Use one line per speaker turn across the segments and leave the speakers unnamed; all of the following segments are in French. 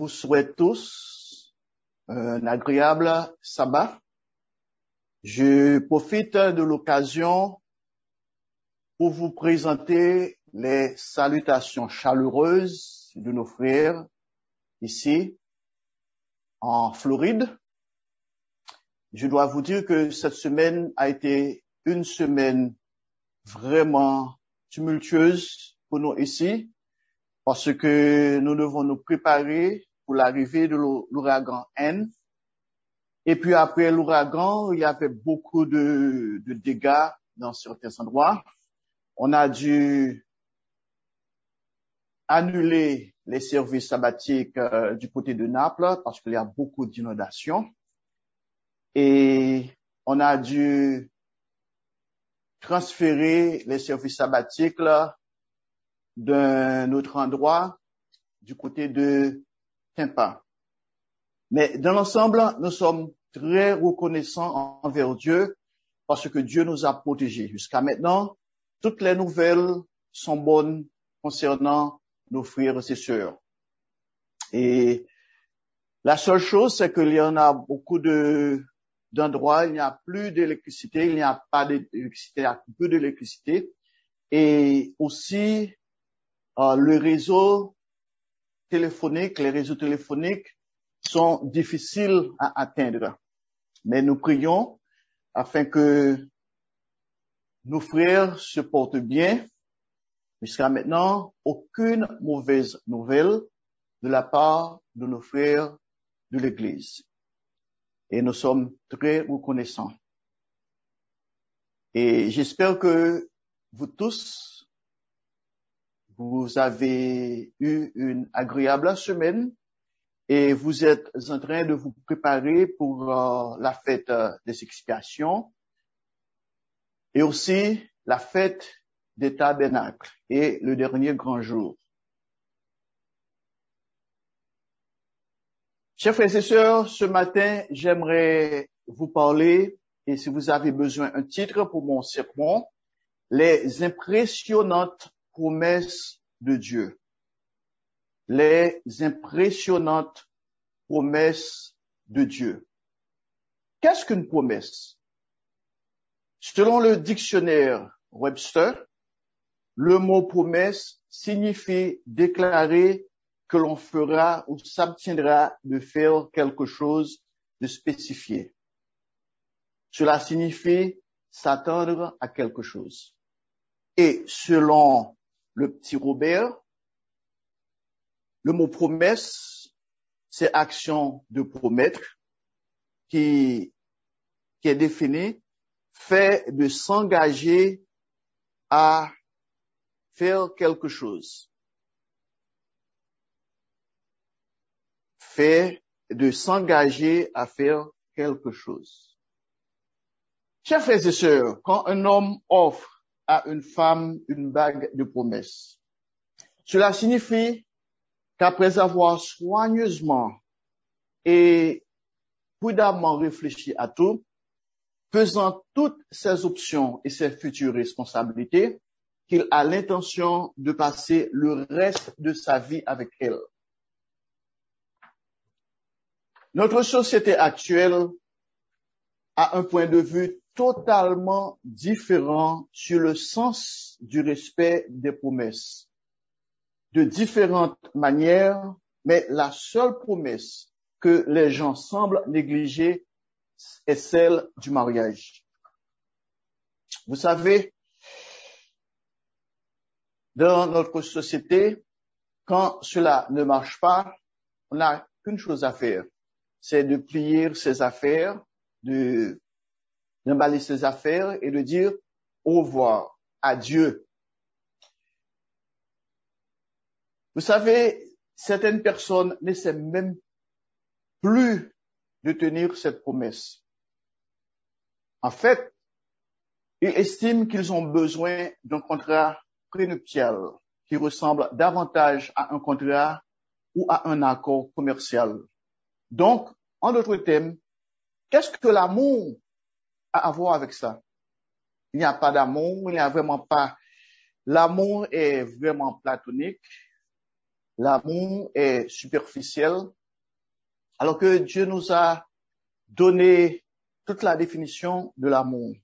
vous souhaite tous un agréable sabbat. Je profite de l'occasion pour vous présenter les salutations chaleureuses de nos frères ici en Floride. Je dois vous dire que cette semaine a été une semaine vraiment tumultueuse pour nous ici, parce que nous devons nous préparer pour l'arrivée de l'ouragan N. Et puis après l'ouragan, il y avait beaucoup de dégâts dans certains endroits. On a dû annuler les services sabbatiques du côté de Naples parce qu'il y a beaucoup d'inondations. Et on a dû transférer les services sabbatiques d'un autre endroit du côté de Tampa. Mais dans l'ensemble, nous sommes très reconnaissants envers Dieu parce que Dieu nous a protégés. Jusqu'à maintenant, toutes les nouvelles sont bonnes concernant nos frères et sœurs. Et la seule chose, c'est qu'il y en a beaucoup d'endroits, il n'y a plus d'électricité, il n'y a pas d'électricité, il y a peu d'électricité. Et aussi, les réseaux téléphoniques sont difficiles à atteindre. Mais nous prions afin que nos frères se portent bien. Jusqu'à maintenant, aucune mauvaise nouvelle de la part de nos frères de l'Église. Et nous sommes très reconnaissants. Et j'espère que vous tous, vous avez eu une agréable semaine et vous êtes en train de vous préparer pour la fête des expiations et aussi la fête des tabernacles et le dernier grand jour. Chers frères et sœurs, ce matin, j'aimerais vous parler, et si vous avez besoin d'un titre pour mon sermon, les impressionnantes promesses de Dieu. Les impressionnantes promesses de Dieu. Qu'est-ce qu'une promesse? Selon le dictionnaire Webster, le mot promesse signifie déclarer que l'on fera ou s'abstiendra de faire quelque chose de spécifié. Cela signifie s'attendre à quelque chose. Et selon le petit Robert, le mot promesse, c'est action de promettre, qui est défini, fait de s'engager à faire quelque chose. Fait de s'engager à faire quelque chose. Chers frères et sœurs, quand un homme offre à une femme une bague de promesse, cela signifie qu'après avoir soigneusement et prudemment réfléchi à tout, pesant toutes ses options et ses futures responsabilités, qu'il a l'intention de passer le reste de sa vie avec elle. Notre société actuelle a un point de vue totalement différent sur le sens du respect des promesses. De différentes manières, mais la seule promesse que les gens semblent négliger est celle du mariage. Vous savez, dans notre société, quand cela ne marche pas, on n'a qu'une chose à faire, c'est de plier ses affaires, d'emballer ses affaires et de dire au revoir, adieu. Vous savez, certaines personnes n'essaient même plus de tenir cette promesse. En fait, ils estiment qu'ils ont besoin d'un contrat prénuptial qui ressemble davantage à un contrat ou à un accord commercial. Donc, en d'autres termes, qu'est-ce que l'amour a à voir avec ça? Il n'y a pas d'amour, il n'y a vraiment pas. L'amour est vraiment platonique. l'amour est superficiel, alors que Dieu nous a donné toute la définition de l'amour.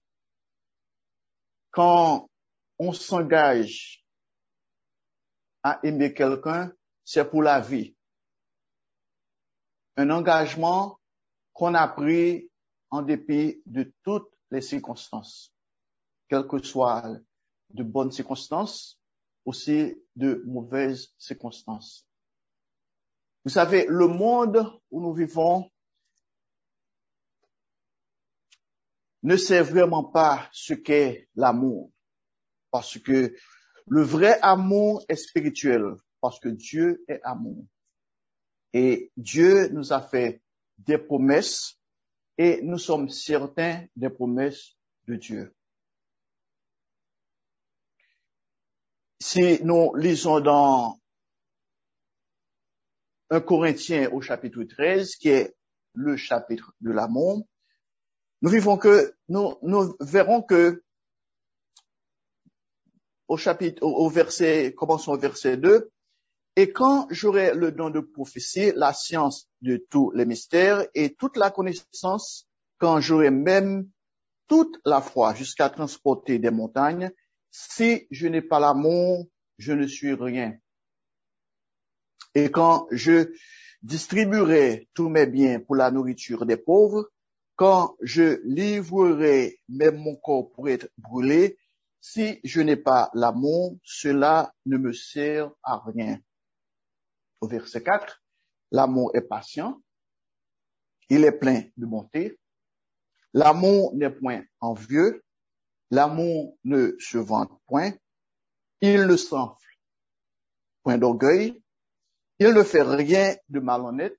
Quand on s'engage à aimer quelqu'un, c'est pour la vie. Un engagement qu'on a pris en dépit de toutes les circonstances, quelles que soient de bonnes circonstances, aussi de mauvaises circonstances. Vous savez, le monde où nous vivons ne sait vraiment pas ce qu'est l'amour, parce que le vrai amour est spirituel, parce que Dieu est amour. Et Dieu nous a fait des promesses et nous sommes certains des promesses de Dieu. Si nous lisons dans 1 Corinthiens au chapitre 13, qui est le chapitre de l'amour, nous verrons que commençons au verset 2, et quand j'aurai le don de prophétie, la science de tous les mystères et toute la connaissance, quand j'aurai même toute la foi jusqu'à transporter des montagnes, si je n'ai pas l'amour, je ne suis rien. Et quand je distribuerai tous mes biens pour la nourriture des pauvres, quand je livrerai même mon corps pour être brûlé, si je n'ai pas l'amour, cela ne me sert à rien. Au verset 4, l'amour est patient, il est plein de bonté, l'amour n'est point envieux, l'amour ne se vante point, il ne s'enfle point d'orgueil, il ne fait rien de malhonnête,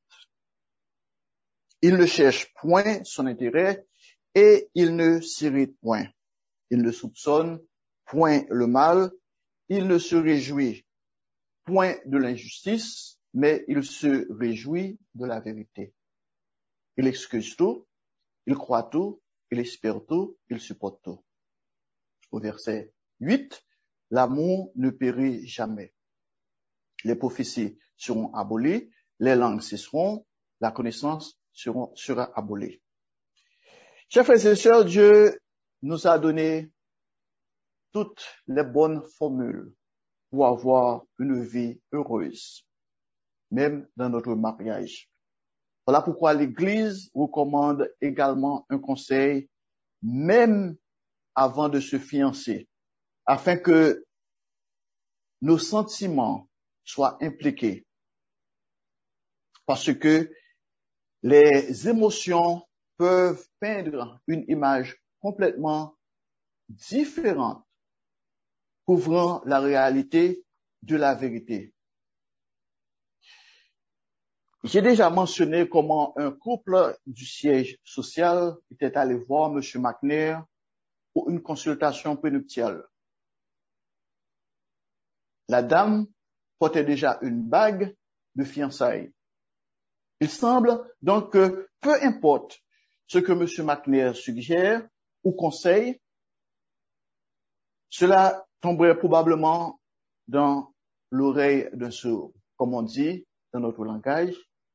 il ne cherche point son intérêt et il ne s'irrite point. Il ne soupçonne point le mal, il ne se réjouit point de l'injustice, mais il se réjouit de la vérité. Il excuse tout, il croit tout, il espère tout, il supporte tout. Au verset 8, l'amour ne périt jamais. Les prophéties seront abolies, les langues cesseront, la connaissance sera abolie. Chers frères et sœurs, Dieu nous a donné toutes les bonnes formules pour avoir une vie heureuse, même dans notre mariage. Voilà pourquoi l'Église recommande également un conseil, même avant de se fiancer, afin que nos sentiments soient impliqués. Parce que les émotions peuvent peindre une image complètement différente, couvrant la réalité de la vérité. J'ai déjà mentionné comment un couple du siège social était allé voir M. McNair pour une consultation prénuptiale. La dame portait déjà une bague de fiançailles. Il semble donc que peu importe ce que M. McNair suggère ou conseille, cela tomberait probablement dans l'oreille d'un sourd, comme on dit dans notre langage,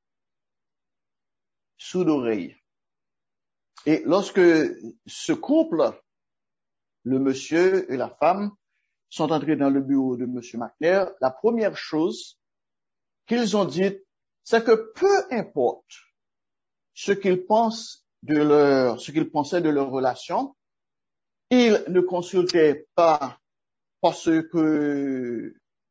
sourd d'oreille. Et lorsque ce couple, le monsieur et la femme, sont entrés dans le bureau de M. McNair, la première chose qu'ils ont dit, c'est que peu importe ce qu'ils pensaient de leur relation, ils ne consultaient pas parce que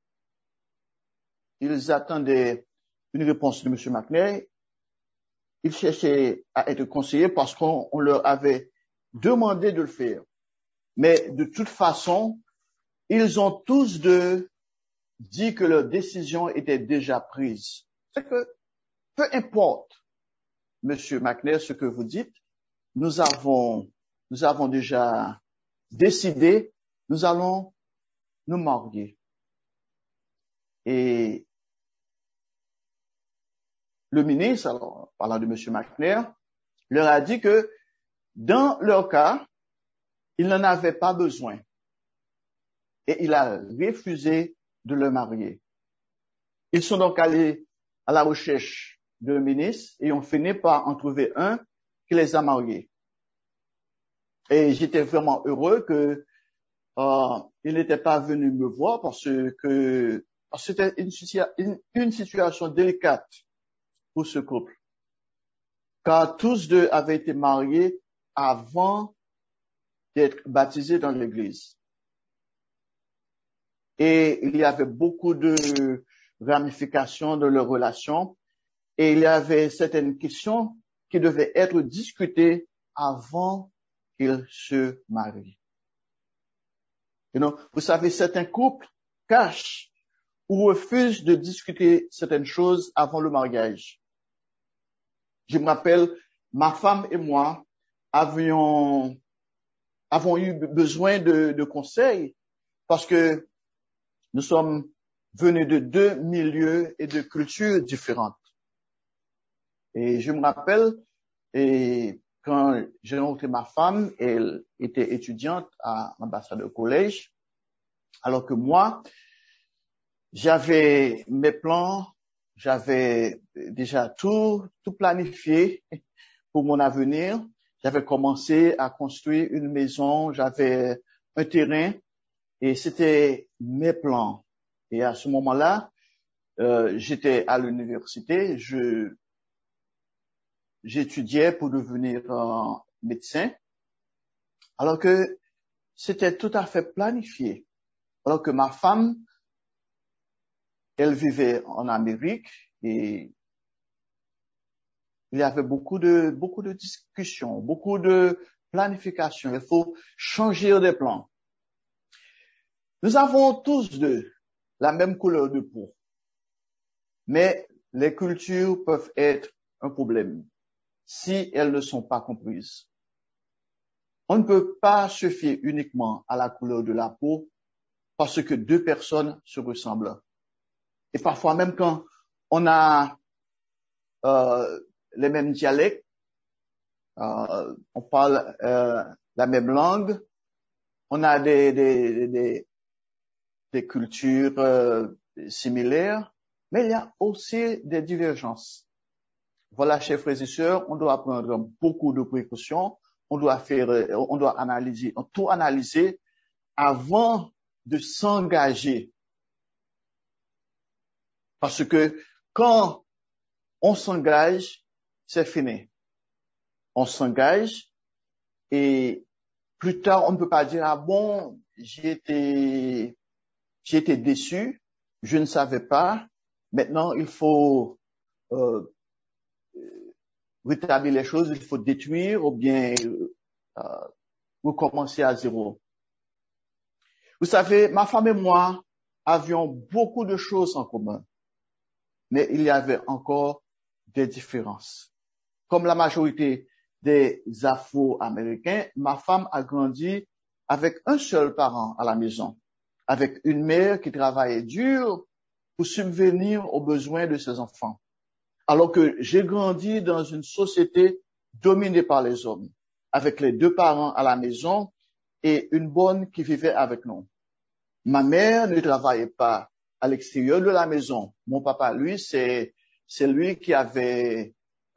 ils attendaient une réponse de M. McNair. Ils cherchaient à être conseillés parce qu'on leur avait demandé de le faire. Mais de toute façon, ils ont tous deux dit que leur décision était déjà prise. C'est que peu importe, Monsieur McNair, ce que vous dites, nous avons déjà décidé, nous allons nous marier. Et le ministre, alors, parlant de Monsieur McNair, leur a dit que dans leur cas, il n'en avait pas besoin. Et il a refusé de le marier. Ils sont donc allés à la recherche d'un ministre et ont fini par en trouver un qui les a mariés. Et j'étais vraiment heureux que il n'était pas venu me voir parce que c'était une situation délicate pour ce couple. Car tous deux avaient été mariés avant d'être baptisés dans l'église. Et il y avait beaucoup de ramifications de leur relation et il y avait certaines questions qui devaient être discutées avant qu'ils se marient. Vous savez, certains couples cachent ou refusent de discuter certaines choses avant le mariage. Je me rappelle, ma femme et moi avons eu besoin de conseils parce que nous sommes venus de deux milieux et de cultures différentes. Et je me rappelle, et quand j'ai rencontré ma femme, elle était étudiante à l'ambassade au collège, alors que moi, j'avais mes plans, j'avais déjà tout planifié pour mon avenir. J'avais commencé à construire une maison, j'avais un terrain et c'était mes plans. Et à ce moment-là, j'étais à l'université, j'étudiais pour devenir médecin, alors que c'était tout à fait planifié. Alors que ma femme, elle vivait en Amérique et il y avait beaucoup de discussions, beaucoup de planification. Il faut changer des plans. Nous avons tous deux la même couleur de peau, mais les cultures peuvent être un problème si elles ne sont pas comprises. On ne peut pas se fier uniquement à la couleur de la peau parce que deux personnes se ressemblent. Et parfois même quand on a les mêmes dialectes, on parle la même langue, on a des cultures similaires, mais il y a aussi des divergences. Voilà, chers frères et sœurs, on doit prendre beaucoup de précautions, on doit analyser, tout analyser avant de s'engager. Parce que quand on s'engage, c'est fini. On s'engage et plus tard, on ne peut pas dire, ah bon, j'ai été déçu, je ne savais pas. Maintenant, il faut rétablir les choses, il faut détruire ou bien recommencer à zéro. Vous savez, ma femme et moi avions beaucoup de choses en commun, mais il y avait encore des différences. Comme la majorité des Afro-Américains, ma femme a grandi avec un seul parent à la maison, avec une mère qui travaillait dur pour subvenir aux besoins de ses enfants. Alors que j'ai grandi dans une société dominée par les hommes, avec les deux parents à la maison et une bonne qui vivait avec nous. Ma mère ne travaillait pas à l'extérieur de la maison. Mon papa, lui, c'est lui qui avait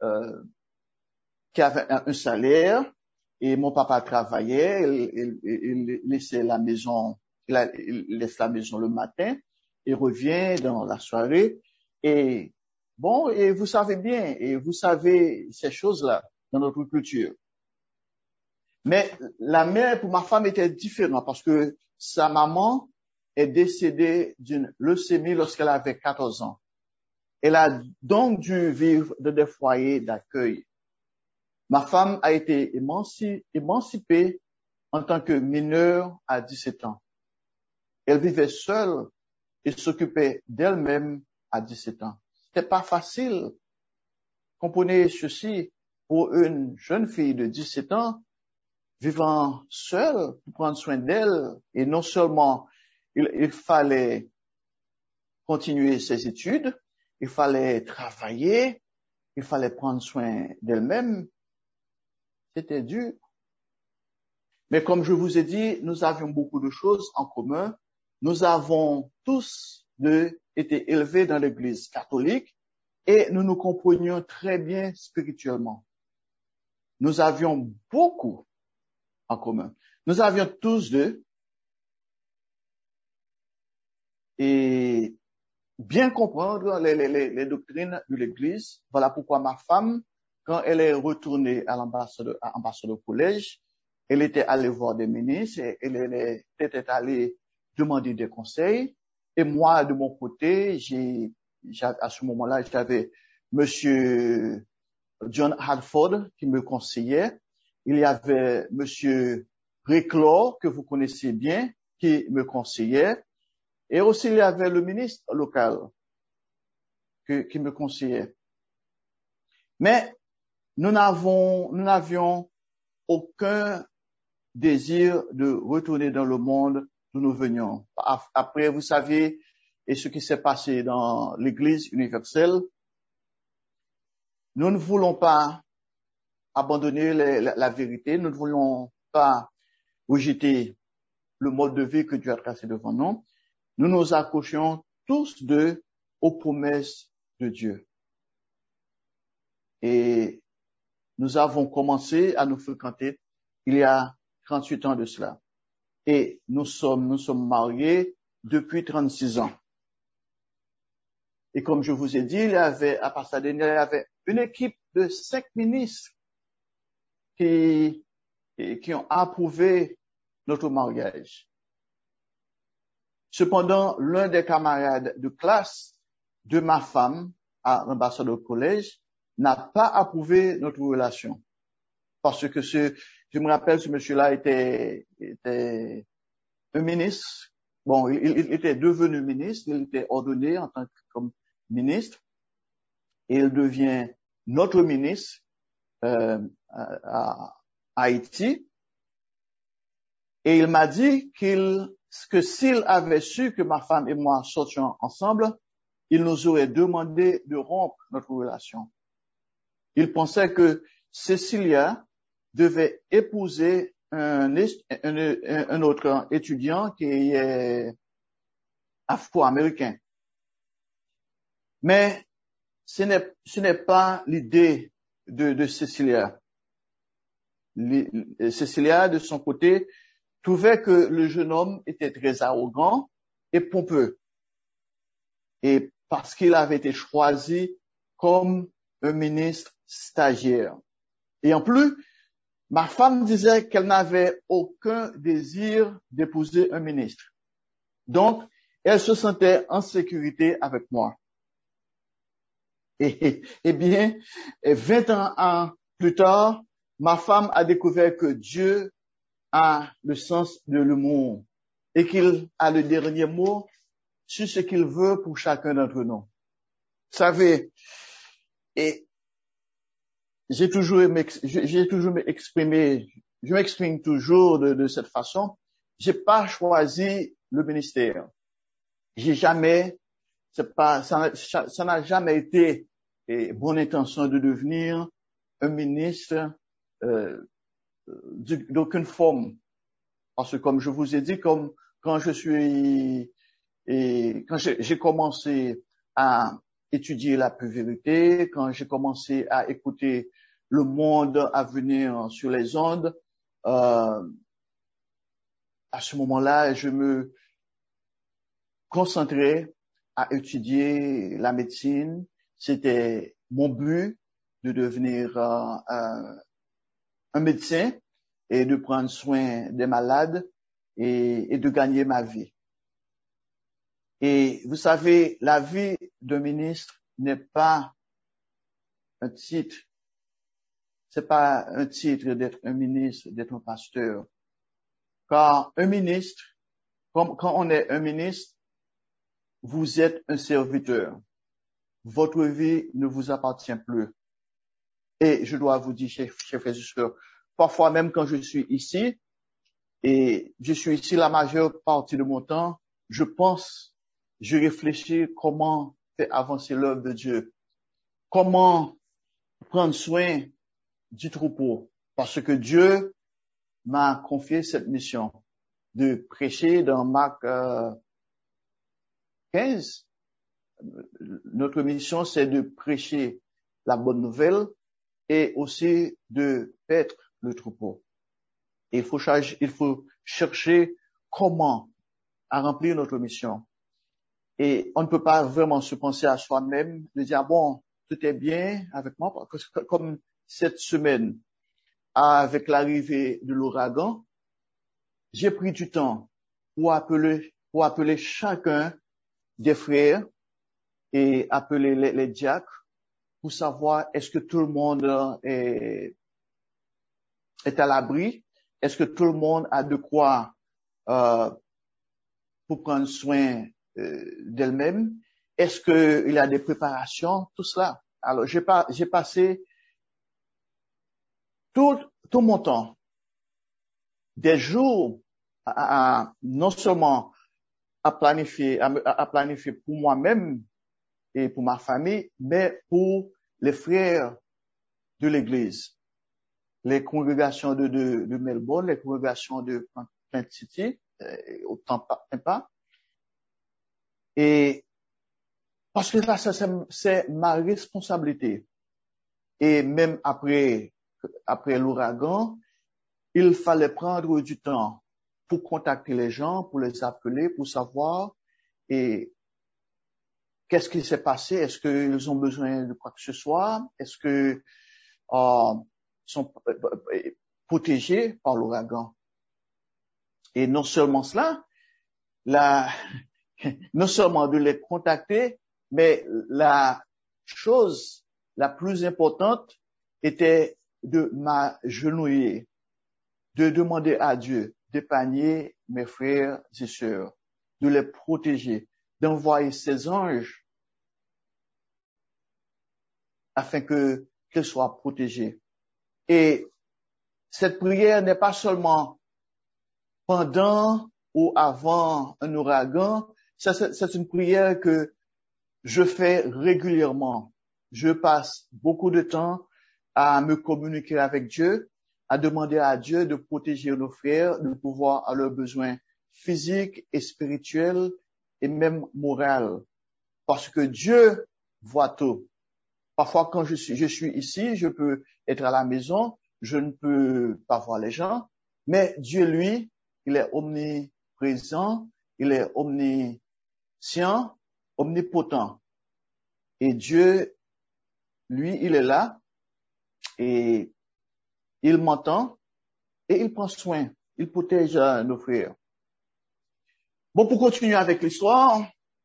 un salaire et mon papa travaillait, il laissait la maison, il laisse la maison le matin et revient dans la soirée et bon, et vous savez bien, et vous savez ces choses-là dans notre culture. Mais la mère pour ma femme était différente parce que sa maman est décédée d'une leucémie lorsqu'elle avait 14 ans. Elle a donc dû vivre dans des foyers d'accueil. Ma femme a été émancipée en tant que mineure à 17 ans. Elle vivait seule et s'occupait d'elle-même à 17 ans. C'était pas facile. Comprenez ceci, pour une jeune fille de 17 ans, vivant seule, pour prendre soin d'elle, et non seulement il fallait continuer ses études, il fallait travailler, il fallait prendre soin d'elle-même. C'était dur. Mais comme je vous ai dit, nous avions beaucoup de choses en commun. Nous avons tous deux été élevés dans l'église catholique et nous nous comprenions très bien spirituellement. Nous avions beaucoup en commun. Nous avions tous deux et bien comprendre les doctrines de l'église. Voilà pourquoi ma femme, quand elle est retournée à l'ambassade au collège, elle était allée voir des ministres et elle était allée demander des conseils. Et moi, de mon côté, à ce moment-là, j'avais monsieur John Hartford qui me conseillait. Il y avait monsieur Réclore, que vous connaissez bien, qui me conseillait. Et aussi, il y avait le ministre local qui me conseillait. Mais nous n'avions aucun désir de retourner dans le monde d'où nous venions. Après, vous savez, et ce qui s'est passé dans l'Église universelle, nous ne voulons pas abandonner la vérité, nous ne voulons pas rejeter le mode de vie que Dieu a tracé devant nous. Nous nous accrochions tous deux aux promesses de Dieu. Et nous avons commencé à nous fréquenter il y a 38 ans de cela. Et nous sommes mariés depuis 36 ans. Et comme je vous ai dit, à Pasadena, il y avait une équipe de 5 ministres qui ont approuvé notre mariage. Cependant, l'un des camarades de classe de ma femme à l'ambassade au collège n'a pas approuvé notre relation. Parce que je me rappelle, ce monsieur-là était un ministre. Bon, il était devenu ministre, il était ordonné en tant que ministre, et il devient notre ministre à Haïti. Et il m'a dit que s'il avait su que ma femme et moi sortions ensemble, il nous aurait demandé de rompre notre relation. Il pensait que Cécilia devait épouser un autre étudiant qui est afro-américain. Mais ce n'est pas l'idée de Cécilia. Cécilia, de son côté, trouvait que le jeune homme était très arrogant et pompeux. Et parce qu'il avait été choisi comme un ministre stagiaire. Et en plus, ma femme disait qu'elle n'avait aucun désir d'épouser un ministre. Donc, elle se sentait en sécurité avec moi. Et bien, 20 ans plus tard, ma femme a découvert que Dieu a le sens de l'humour et qu'il a le dernier mot sur ce qu'il veut pour chacun d'entre nous. Vous savez, et j'ai toujours exprimé, je m'exprime toujours de cette façon. J'ai pas choisi le ministère. Ça n'a jamais été mon intention de devenir un ministre d'aucune forme. Parce que comme je vous ai dit, quand j'ai commencé à étudier la vérité, quand j'ai commencé à écouter le monde à venir sur les ondes, à ce moment-là, je me concentrais à étudier la médecine. C'était mon but de devenir un médecin et de prendre soin des malades et de gagner ma vie. Et vous savez, la vie d'un ministre n'est pas un titre. C'est pas un titre d'être un ministre, d'être un pasteur. Car un ministre, quand on est un ministre, vous êtes un serviteur. Votre vie ne vous appartient plus. Et je dois vous dire, chers frères et sœurs, parfois même quand je suis ici, et je suis ici la majeure partie de mon temps, je réfléchis comment faire avancer l'œuvre de Dieu. Comment prendre soin du troupeau. Parce que Dieu m'a confié cette mission de prêcher dans Marc 15 notre mission, c'est de prêcher la bonne nouvelle et aussi de paître le troupeau. Et il faut chercher comment à remplir notre mission. Et on ne peut pas vraiment se penser à soi-même, de dire, bon, tout est bien avec moi, parce que comme cette semaine, avec l'arrivée de l'ouragan, j'ai pris du temps pour appeler chacun des frères et appeler les diacres pour savoir est-ce que tout le monde est à l'abri, est-ce que tout le monde a de quoi pour prendre soin d'elle-même, est-ce qu'il y a des préparations, tout cela. Alors j'ai passé tout mon temps, des jours non seulement à planifier pour moi-même et pour ma famille, mais pour les frères de l'Église, les congrégations de Melbourne, les congrégations de Plant City, au Tampa. Et parce que là, c'est ma responsabilité. Et même après l'ouragan, il fallait prendre du temps pour contacter les gens, pour les appeler, pour savoir et qu'est-ce qui s'est passé, est-ce qu'ils ont besoin de quoi que ce soit, est-ce que sont protégés par l'ouragan. Et non seulement cela, non seulement de les contacter, mais la chose la plus importante était de m'agenouiller, de demander à Dieu d'épargner mes frères et sœurs, de les protéger, d'envoyer ses anges afin qu'ils soient protégés. Et cette prière n'est pas seulement pendant ou avant un ouragan, c'est une prière que je fais régulièrement. Je passe beaucoup de temps à me communiquer avec Dieu, à demander à Dieu de protéger nos frères, de pouvoir à leurs besoins physiques et spirituels et même moraux. Parce que Dieu voit tout. Parfois, quand je suis ici, je peux être à la maison, je ne peux pas voir les gens, mais Dieu, lui, il est omniprésent, il est omniscient, omnipotent. Et Dieu, lui, il est là et il m'entend et il prend soin, il protège nos frères. Bon, pour continuer avec l'histoire,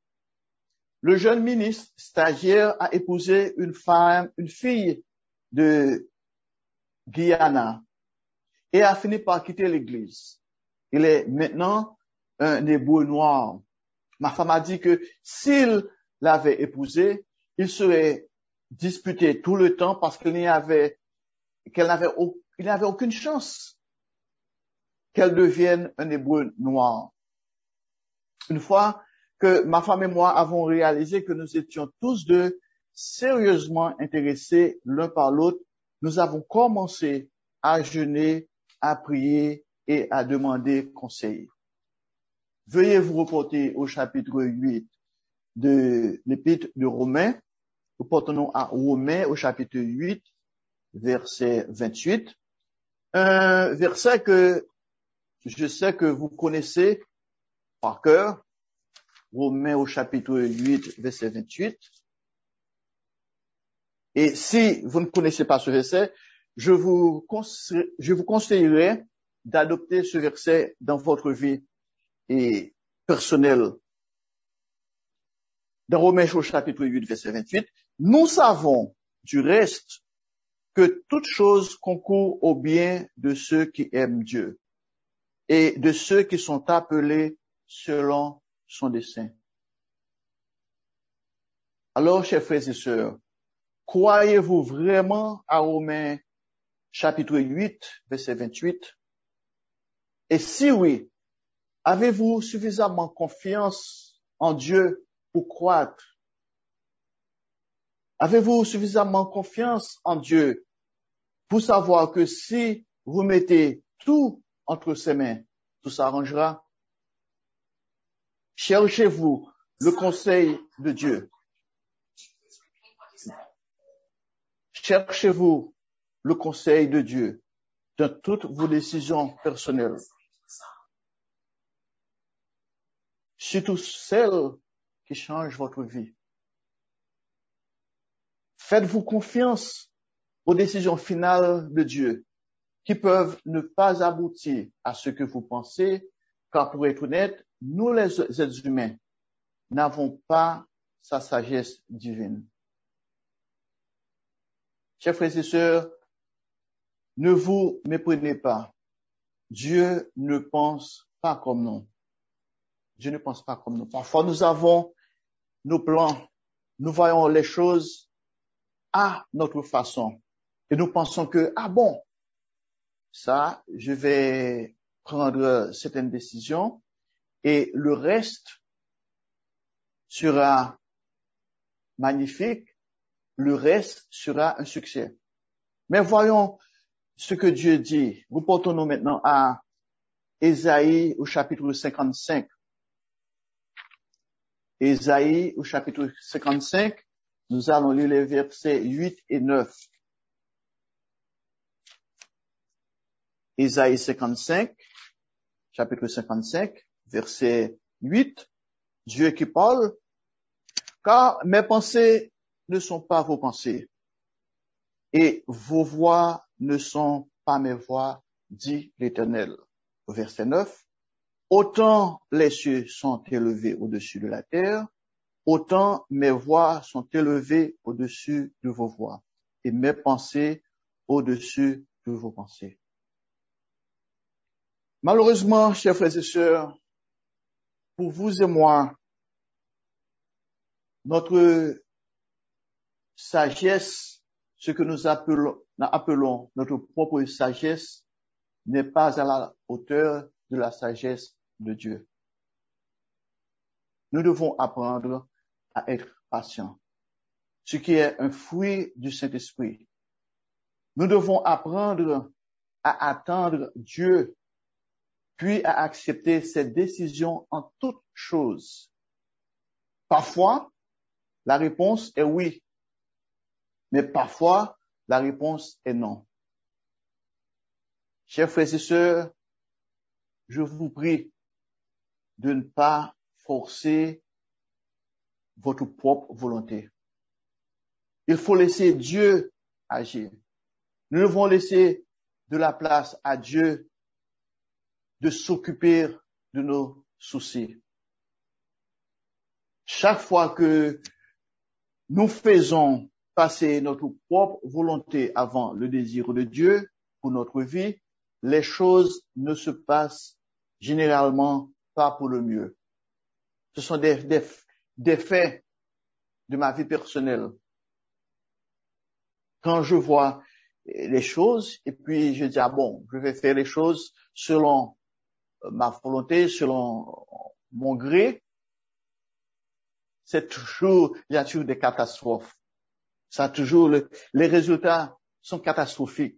le jeune ministre stagiaire a épousé une fille de Guyana et a fini par quitter l'église. Il est maintenant un hébreu noir. Ma femme a dit que s'il l'avait épousée, il serait disputé tout le temps parce qu'il n'avait aucune chance qu'elle devienne un hébreu noir. Une fois que ma femme et moi avons réalisé que nous étions tous deux sérieusement intéressés l'un par l'autre, nous avons commencé à jeûner, à prier et à demander conseil. Veuillez vous reporter au chapitre 8 de l'épître de Romains. Nous portons à Romains au chapitre 8, verset 28. Un verset que je sais que vous connaissez par cœur. Romains au chapitre 8, verset 28. Et si vous ne connaissez pas ce verset, je vous conseillerais d'adopter ce verset dans votre vie et personnelle. Dans Romains au chapitre 8, verset 28, nous savons du reste que toute chose concourt au bien de ceux qui aiment Dieu et de ceux qui sont appelés selon son dessein. Alors, chers frères et sœurs, croyez-vous vraiment à Romains chapitre 8, verset 28? Et si oui, avez-vous suffisamment confiance en Dieu pour croître? Avez-vous suffisamment confiance en Dieu pour savoir que si vous mettez tout entre ses mains, tout s'arrangera? Cherchez-vous le conseil de Dieu. cherchez-vous le conseil de Dieu dans toutes vos décisions personnelles, surtout celles qui changent votre vie. Faites-vous confiance aux décisions finales de Dieu, qui peuvent ne pas aboutir à ce que vous pensez, car pour être honnête, nous les êtres humains n'avons pas sa sagesse divine. Chers frères et sœurs, ne vous méprenez pas. Dieu ne pense pas comme nous. Dieu ne pense pas comme nous. Parfois, nous avons nos plans. Nous voyons les choses à notre façon. Et nous pensons que, ah bon, ça, je vais prendre certaines décisions et le reste sera magnifique. Le reste sera un succès. Mais voyons ce que Dieu dit. Nous portons-nous maintenant à Ésaïe au chapitre 55. Ésaïe au chapitre 55, nous allons lire les versets 8 et 9. Ésaïe 55, chapitre 55, verset 8, Dieu qui parle, car mes pensées ne sont pas vos pensées, et vos voix ne sont pas mes voix, dit l'Éternel. Verset 9, autant les cieux sont élevés au-dessus de la terre, autant mes voix sont élevées au-dessus de vos voix, et mes pensées au-dessus de vos pensées. Malheureusement, chers frères et sœurs, pour vous et moi, notre sagesse, ce que nous appelons notre propre sagesse, n'est pas à la hauteur de la sagesse de Dieu. Nous devons apprendre à être patients, ce qui est un fruit du Saint-Esprit. Nous devons apprendre à attendre Dieu, puis à accepter ses décisions en toutes choses. Parfois, la réponse est oui, mais parfois, la réponse est non. Chers frères et sœurs, je vous prie de ne pas forcer votre propre volonté. Il faut laisser Dieu agir. Nous devons laisser de la place à Dieu de s'occuper de nos soucis. Chaque fois que nous faisons passer notre propre volonté avant le désir de Dieu pour notre vie, les choses ne se passent généralement pas pour le mieux. Ce sont des faits de ma vie personnelle. Quand je vois les choses et puis je dis, ah bon, je vais faire les choses selon ma volonté, selon mon gré, il y a toujours des catastrophes. Ça toujours, les résultats sont catastrophiques.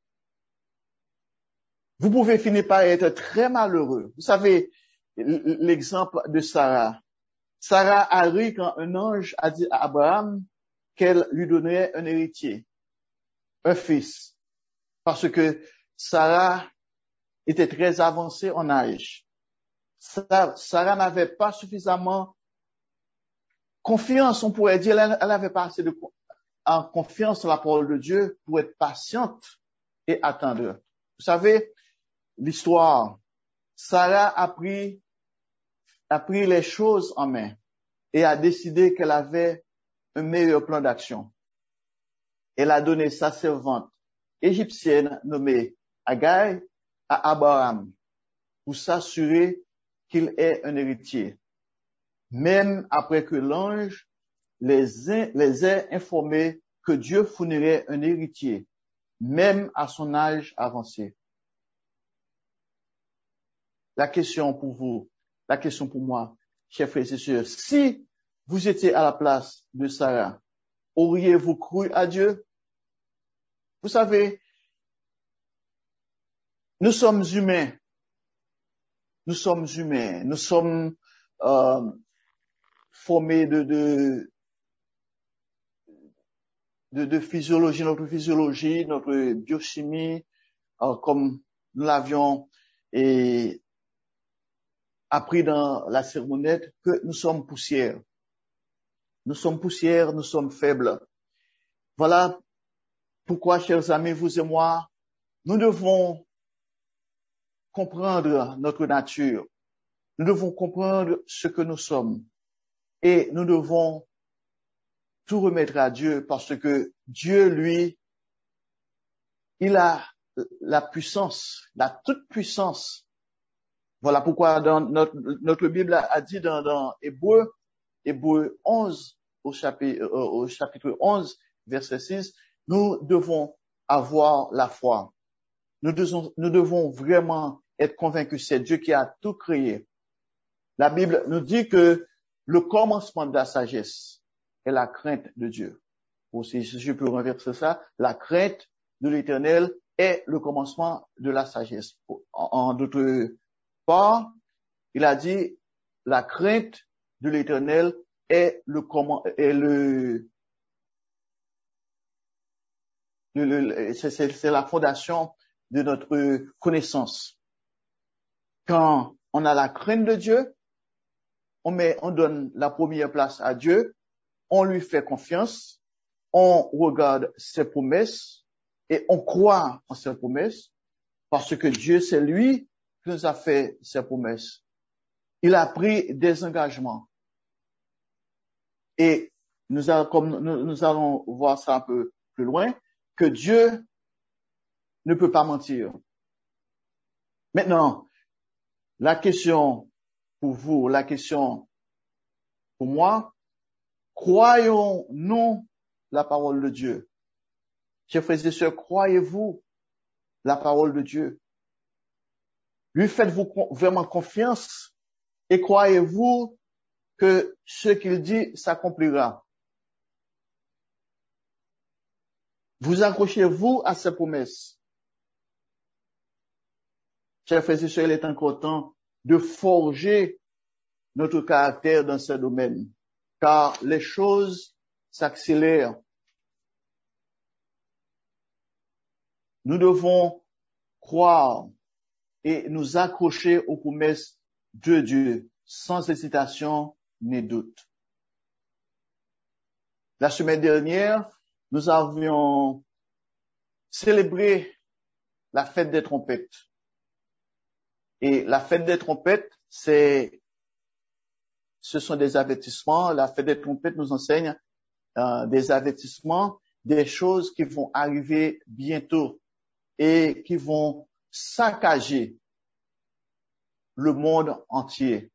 Vous pouvez finir par être très malheureux. Vous savez, l'exemple de Sarah. Sarah a ri quand un ange a dit à Abraham qu'elle lui donnerait un héritier, un fils, parce que Sarah était très avancée en âge. Sarah n'avait pas suffisamment confiance, on pourrait dire, elle n'avait pas assez de confiance dans la parole de Dieu pour être patiente et attendre. Vous savez, l'histoire, Sarah a pris les choses en main et a décidé qu'elle avait un meilleur plan d'action. Elle a donné sa servante égyptienne nommée Agai à Abraham pour s'assurer qu'il ait un héritier, même après que l'ange les ait informés que Dieu fournirait un héritier, même à son âge avancé. La question pour vous, la question pour moi, chers frères et sœurs, si vous étiez à la place de Sarah, auriez-vous cru à Dieu? Vous savez, nous sommes humains. Nous sommes humains. Nous sommes formés de physiologie, notre biochimie, comme nous l'avions appris dans la sermonnette, que nous sommes poussière. Nous sommes poussière, nous sommes faibles. Voilà pourquoi, chers amis, vous et moi, nous devons comprendre notre nature. Nous devons comprendre ce que nous sommes. Et nous devons tout remettre à Dieu parce que Dieu, lui, il a la puissance, la toute puissance. Voilà pourquoi dans notre Bible a dit dans Hébreu 11, au chapitre 11, verset 6, nous devons avoir la foi. Nous devons vraiment être convaincus, c'est Dieu qui a tout créé. La Bible nous dit que le commencement de la sagesse est la crainte de Dieu. Aussi, si je peux renverser ça, la crainte de l'Éternel est le commencement de la sagesse. En d'autres part, il a dit la crainte de l'Éternel est c'est la fondation de notre connaissance. Quand on a la crainte de Dieu, on donne la première place à Dieu, on lui fait confiance, on regarde ses promesses et on croit en ses promesses parce que Dieu, c'est lui qui nous a fait ses promesses. Il a pris des engagements. Et nous allons voir ça un peu plus loin, que Dieu ne peut pas mentir. Maintenant, la question pour vous, la question pour moi, croyons-nous la parole de Dieu? Chers frères et sœurs, croyez-vous la parole de Dieu? Lui faites-vous vraiment confiance et croyez-vous que ce qu'il dit s'accomplira? Vous accrochez-vous à ses promesses? Chers frères et sœurs, il est encore temps de forger notre caractère dans ce domaine, car les choses s'accélèrent. Nous devons croire et nous accrocher aux promesses de Dieu, sans hésitation ni doute. La semaine dernière, nous avions célébré la fête des trompettes. Et la fête des trompettes, ce sont des avertissements. La fête des trompettes nous enseigne des avertissements, des choses qui vont arriver bientôt et qui vont saccager le monde entier.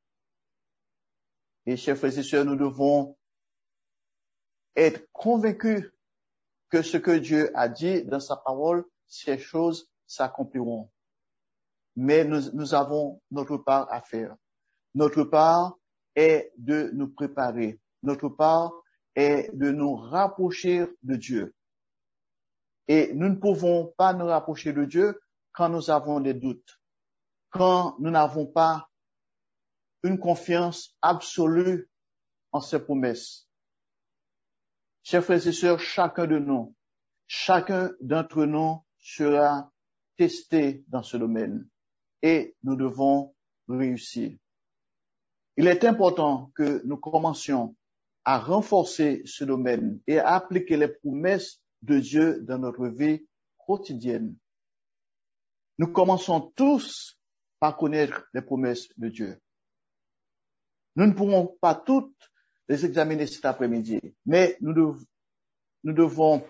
Et chers frères et sœurs, nous devons être convaincus que ce que Dieu a dit dans sa parole, ces choses s'accompliront. Mais nous avons notre part à faire. Notre part est de nous préparer. Notre part est de nous rapprocher de Dieu. Et nous ne pouvons pas nous rapprocher de Dieu quand nous avons des doutes, quand nous n'avons pas une confiance absolue en ses promesses. Chers frères et sœurs, chacun d'entre nous sera testé dans ce domaine et nous devons réussir. Il est important que nous commencions à renforcer ce domaine et à appliquer les promesses de Dieu dans notre vie quotidienne. Nous commençons tous par connaître les promesses de Dieu. Nous ne pourrons pas toutes les examiner cet après-midi, mais nous devons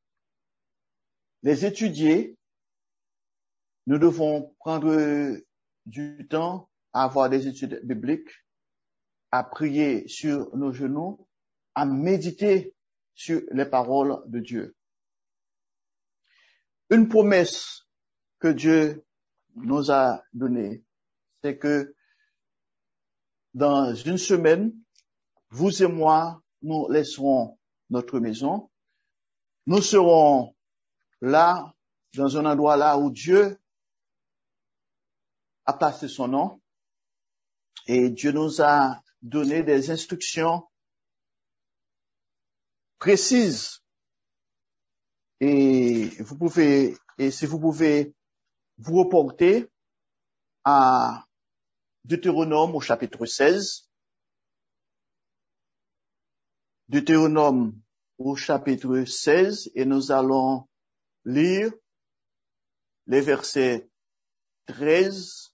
les étudier. Nous devons prendre du temps à avoir des études bibliques, à prier sur nos genoux, à méditer sur les paroles de Dieu. Une promesse que Dieu nous a donnée, c'est que dans une semaine, vous et moi, nous laisserons notre maison. Nous serons là, dans un endroit là où Dieu a placé son nom. Et Dieu nous a donné des instructions précises Et si vous pouvez vous reporter à Deutéronome au chapitre 16. Deutéronome au chapitre 16 et nous allons lire les versets 13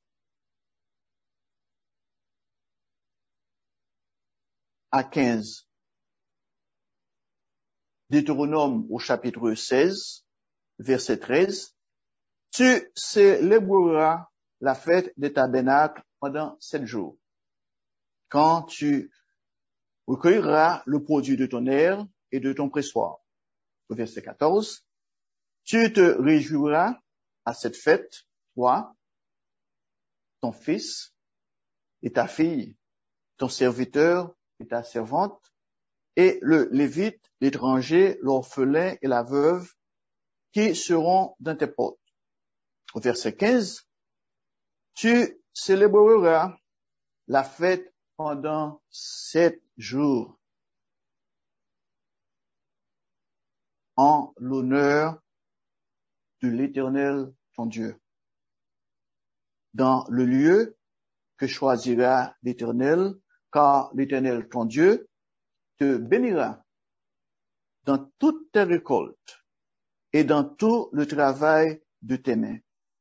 à 15. Deutéronome au chapitre 16, verset 13. Tu célébreras la fête des tabernacles pendant 7 jours. Quand tu recueilleras le produit de ton aire et de ton pressoir. Au verset 14. Tu te réjouiras à cette fête, toi, ton fils et ta fille, ton serviteur et ta servante, et le lévite, l'étranger, l'orphelin et la veuve, qui seront dans tes portes. Au verset 15, tu célébreras la fête pendant 7 jours en l'honneur de l'Éternel, ton Dieu. Dans le lieu que choisira l'Éternel, car l'Éternel, ton Dieu, te bénira dans toutes tes récoltes et dans tout le travail de tes mains.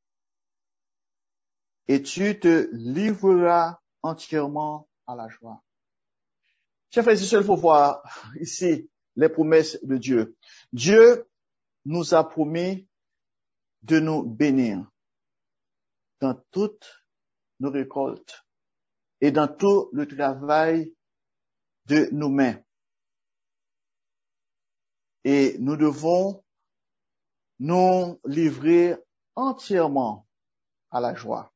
Et tu te livreras entièrement à la joie. Chers frères et sœurs, il faut voir ici les promesses de Dieu. Dieu nous a promis de nous bénir dans toutes nos récoltes et dans tout le travail de nos mains. Et nous devons nous livrer entièrement à la joie.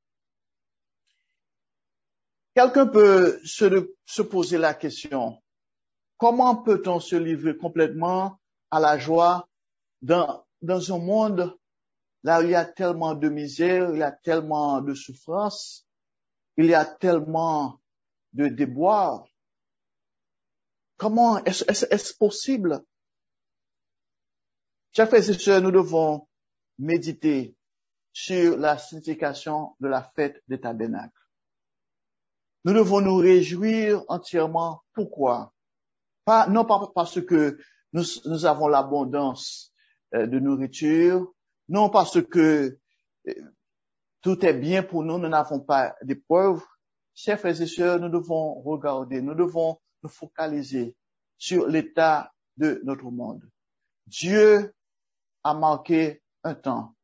Quelqu'un peut se poser la question, comment peut-on se livrer complètement à la joie dans un monde là où il y a tellement de misère, il y a tellement de souffrance, il y a tellement de déboires? Comment est-ce possible? Chers frères et sœurs, nous devons méditer sur la signification de la fête des tabernacles. Nous devons nous réjouir entièrement. Pourquoi? Non pas parce que nous avons l'abondance de nourriture, non parce que tout est bien pour nous, nous n'avons pas d'épreuves. Chers frères et sœurs, nous devons regarder, nous devons nous focaliser sur l'état de notre monde. Dieu a marqué un temps.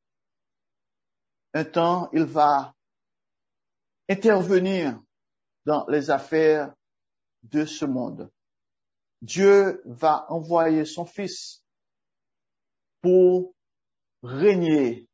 Un temps, il va intervenir dans les affaires de ce monde. Dieu va envoyer son Fils pour régner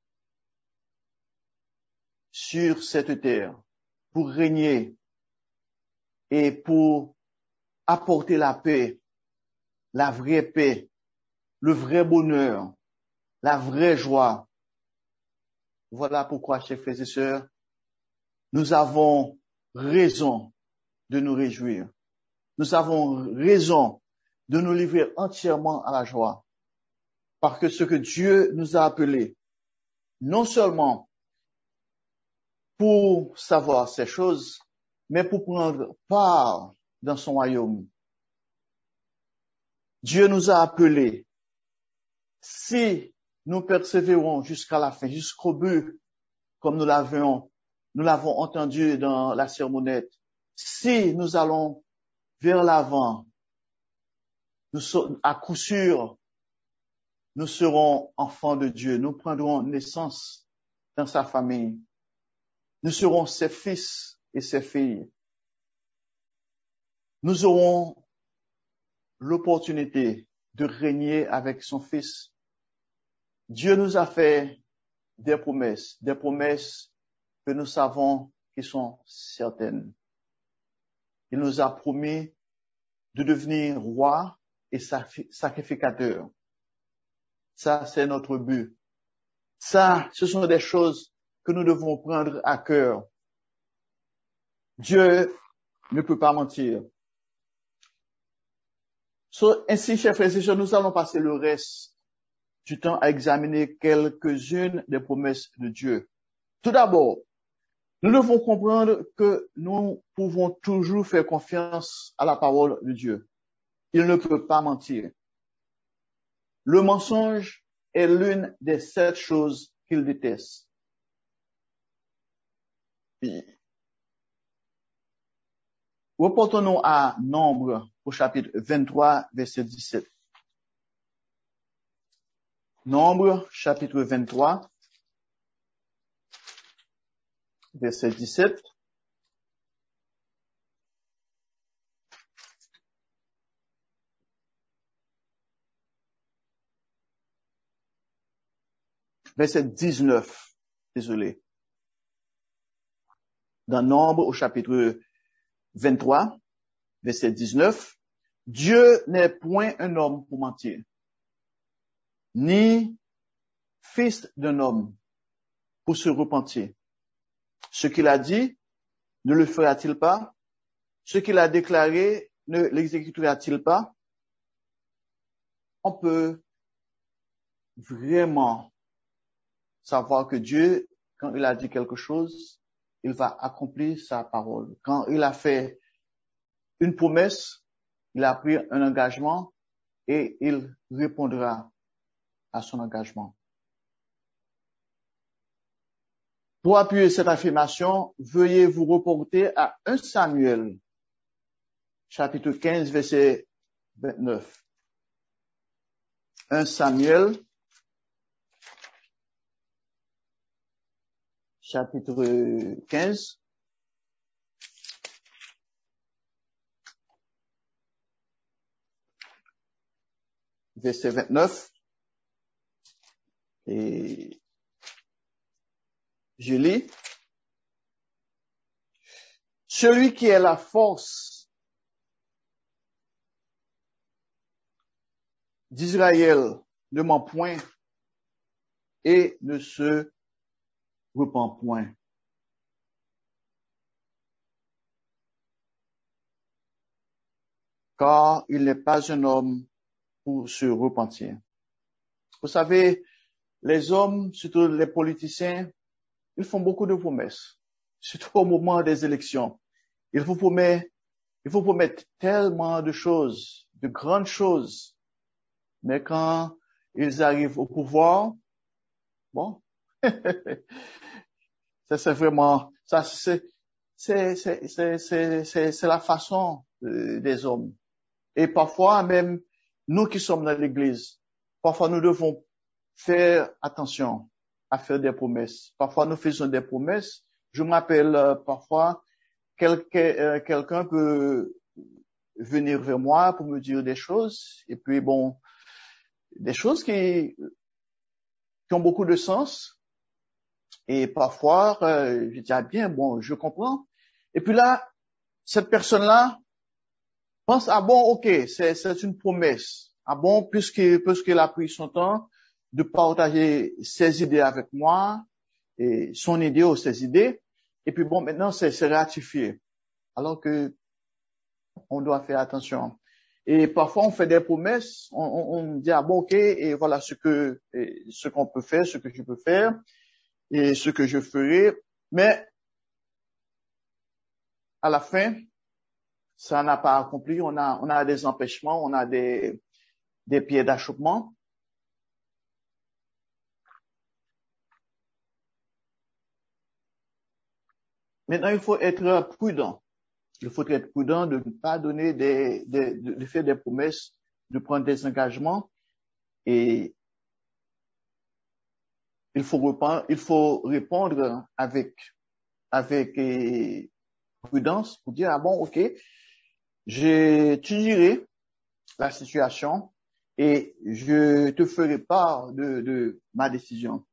sur cette terre, pour régner et pour apporter la paix, la vraie paix, le vrai bonheur, la vraie joie. Voilà pourquoi, chers frères et sœurs, nous avons raison de nous réjouir. Nous avons raison de nous livrer entièrement à la joie. Parce que ce que Dieu nous a appelés, non seulement pour savoir ces choses, mais pour prendre part dans son royaume. Dieu nous a appelés. Si nous persévérons jusqu'à la fin, jusqu'au but, comme nous l'avons entendu dans la sermonnette, si nous allons vers l'avant, à coup sûr, nous serons enfants de Dieu. Nous prendrons naissance dans sa famille. Nous serons ses fils et ses filles. Nous aurons l'opportunité de régner avec son Fils. Dieu nous a fait des promesses que nous savons qui sont certaines. Il nous a promis de devenir roi et sacrificateur. Ça, c'est notre but. Ça, ce sont des choses que nous devons prendre à cœur. Dieu ne peut pas mentir. Ainsi, chers frères et sœurs, nous allons passer le reste du temps à examiner quelques-unes des promesses de Dieu. Tout d'abord, nous devons comprendre que nous pouvons toujours faire confiance à la parole de Dieu. Il ne peut pas mentir. Le mensonge est l'une des 7 choses qu'il déteste. Reportons-nous à Nombre au chapitre 23, verset 17. Nombre, chapitre 23, verset 17. Verset 19, désolé. Dans Nombre au chapitre 23, verset 19, Dieu n'est point un homme pour mentir, ni fils d'un homme pour se repentir. Ce qu'il a dit, ne le fera-t-il pas? Ce qu'il a déclaré, ne l'exécutera-t-il pas? On peut vraiment savoir que Dieu, quand il a dit quelque chose, il va accomplir sa parole. Quand il a fait une promesse, il a pris un engagement et il répondra à son engagement. Pour appuyer cette affirmation, veuillez vous reporter à 1 Samuel, chapitre 15, verset 29. 1 Samuel, chapitre 15, verset 29. Et je lis. Celui qui est la force d'Israël ne ment point et ne se repent point. Car il n'est pas un homme pour se repentir. Vous savez, les hommes, surtout les politiciens, ils font beaucoup de promesses, surtout au moment des élections. Il faut promettre tellement de choses, de grandes choses, mais quand ils arrivent au pouvoir, bon, ça c'est vraiment, ça c'est la façon des hommes. Et parfois même, nous qui sommes dans l'église, parfois nous devons faire attention à faire des promesses. Parfois nous faisons des promesses. Je me rappelle parfois, quelqu'un peut venir vers moi pour me dire des choses, et puis bon, des choses qui ont beaucoup de sens. Et parfois, je dis, ah bien, bon, je comprends. Et puis là, cette personne-là pense, ah bon, ok, c'est une promesse. Ah bon, puisqu'il a pris son temps de partager ses idées avec moi, et son idée ou ses idées, et puis bon, maintenant, c'est ratifié. Alors que on doit faire attention. Et parfois, on fait des promesses, on dit, ah bon, ok, et voilà ce qu'on peut faire, ce que je peux faire, et ce que je ferai. Mais, à la fin, ça n'a pas accompli. On a des empêchements, on a des pieds d'achoppement. Maintenant, il faut être prudent. Il faut être prudent de ne pas donner de faire des promesses, de prendre des engagements. Et il faut répondre avec prudence pour dire, ah bon, ok, j'étudierai la situation et je te ferai part de ma décision.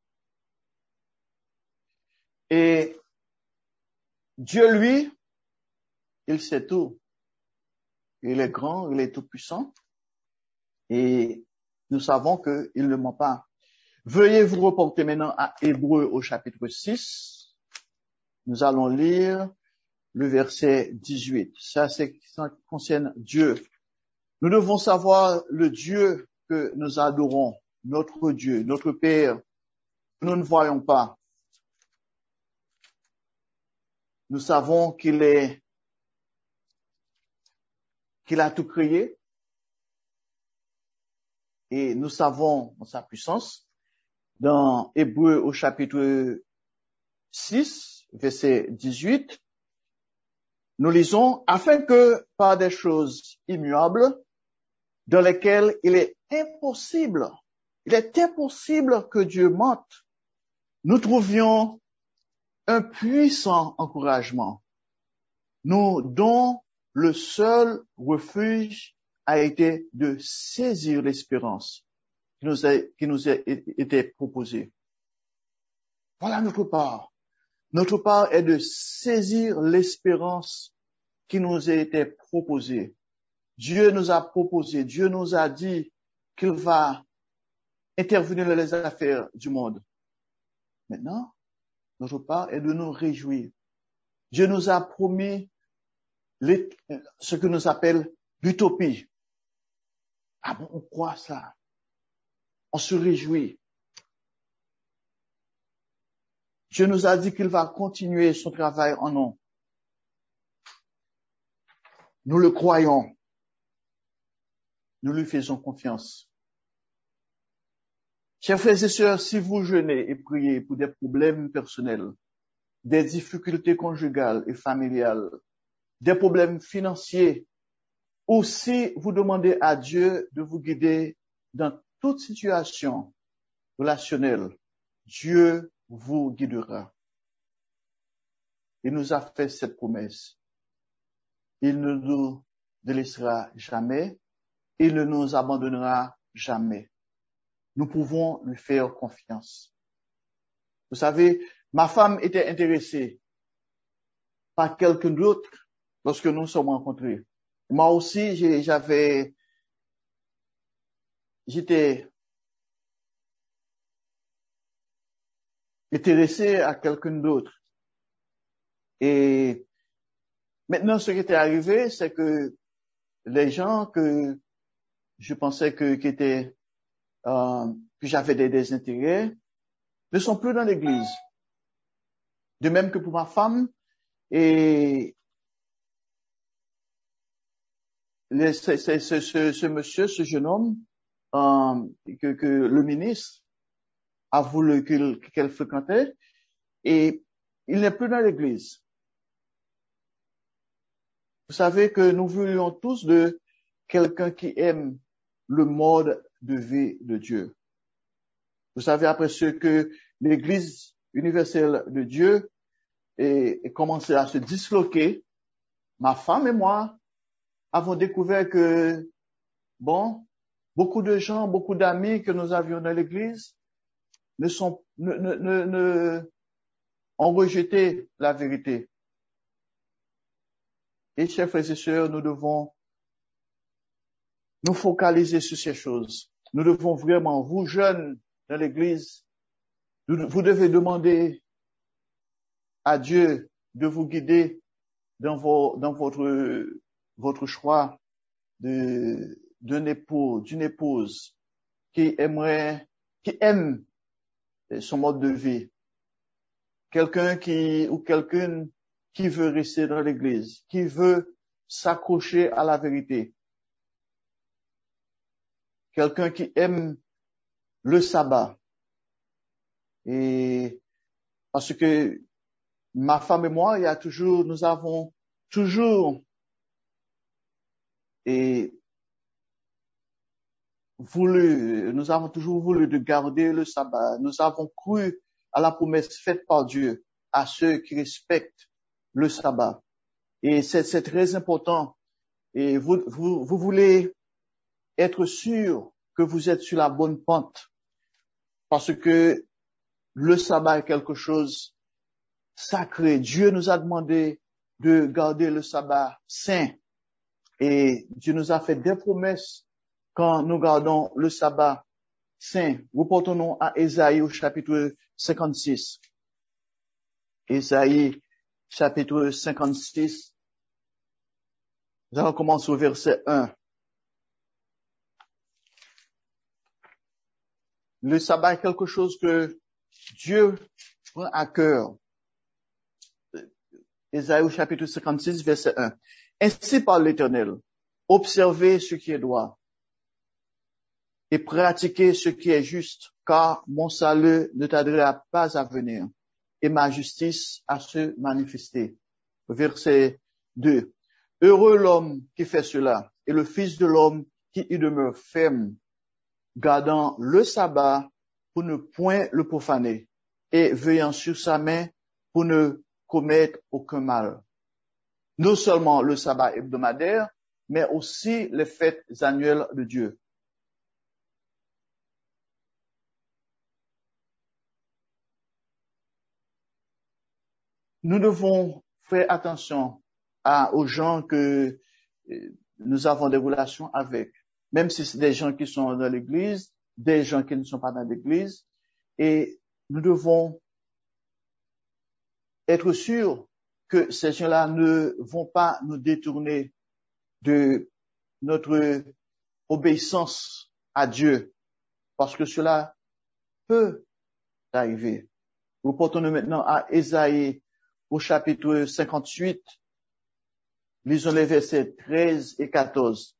Et Dieu, lui, il sait tout. Il est grand, il est tout puissant. Et nous savons qu'il ne ment pas. Veuillez vous reporter maintenant à Hébreux au chapitre 6. Nous allons lire le verset 18. Ça concerne Dieu. Nous devons savoir le Dieu que nous adorons. notre Dieu, notre Père, nous ne voyons pas. Nous savons qu'il a tout créé et nous savons sa puissance. Dans Hébreux au chapitre 6, verset 18, nous lisons, afin que par des choses immuables, dans lesquelles il est impossible que Dieu mente, nous trouvions un puissant encouragement, nous dont le seul refuge a été de saisir l'espérance qui nous a été proposée. Voilà notre part. Notre part est de saisir l'espérance qui nous a été proposée. Dieu nous a proposé, Dieu nous a dit qu'il va intervenir dans les affaires du monde. Maintenant, notre part est de nous réjouir. Dieu nous a promis ce que nous appelle l'utopie. Ah bon, on croit ça. On se réjouit. Dieu nous a dit qu'il va continuer son travail en nous. Nous le croyons. Nous lui faisons confiance. Chers frères et sœurs, si vous jeûnez et priez pour des problèmes personnels, des difficultés conjugales et familiales, des problèmes financiers, ou si vous demandez à Dieu de vous guider dans toute situation relationnelle, Dieu vous guidera. Il nous a fait cette promesse. Il ne nous délaissera jamais. Il ne nous abandonnera jamais. Nous pouvons lui faire confiance. Vous savez, ma femme était intéressée par quelqu'un d'autre lorsque nous nous sommes rencontrés. Moi aussi, j'étais intéressé à quelqu'un d'autre. Et maintenant, ce qui était arrivé, c'est que les gens que je pensais que j'avais des intérêts ne sont plus dans l'église. De même que pour ma femme, et ce monsieur, ce jeune homme, que le ministre a voulu qu'elle fréquentait, et il n'est plus dans l'église. Vous savez que nous voulions tous de quelqu'un qui aime le mode de vie de Dieu. Vous savez, après ce que l'église universelle de Dieu est commencé à se disloquer, ma femme et moi avons découvert que, bon, beaucoup de gens, beaucoup d'amis que nous avions dans l'église ont rejeté la vérité. Et chers frères et sœurs, nous devons nous focaliser sur ces choses. Nous devons vraiment, vous jeunes dans l'église, vous devez demander à Dieu de vous guider dans votre choix d'un époux, d'une épouse qui aime son mode de vie. Quelqu'une qui veut rester dans l'église, qui veut s'accrocher à la vérité. Quelqu'un qui aime le sabbat. Et parce que ma femme et moi, nous avons toujours voulu de garder le sabbat. Nous avons cru à la promesse faite par Dieu à ceux qui respectent le sabbat. Et c'est très important. Et vous voulez être sûr que vous êtes sur la bonne pente. Parce que le sabbat est quelque chose sacré. Dieu nous a demandé de garder le sabbat saint. Et Dieu nous a fait des promesses quand nous gardons le sabbat saint. Reportons-nous à Ésaïe au chapitre 56. Ésaïe chapitre 56. Nous allons commencer au verset 1. Le sabbat est quelque chose que Dieu prend à cœur. Ésaïe au chapitre 56, verset 1. Ainsi parle l'Éternel. Observez ce qui est droit et pratiquez ce qui est juste, car mon salut ne tardera pas à venir et ma justice à se manifester. Verset 2. Heureux l'homme qui fait cela et le Fils de l'homme qui y demeure ferme, gardant le sabbat pour ne point le profaner et veillant sur sa main pour ne commettre aucun mal. Non seulement le sabbat hebdomadaire, mais aussi les fêtes annuelles de Dieu. Nous devons faire attention aux gens que nous avons des relations avec, même si c'est des gens qui sont dans l'église, des gens qui ne sont pas dans l'église, et nous devons être sûrs que ces gens-là ne vont pas nous détourner de notre obéissance à Dieu, parce que cela peut arriver. Reportons-nous maintenant à Ésaïe au chapitre 58, lisons les versets 13 et 14.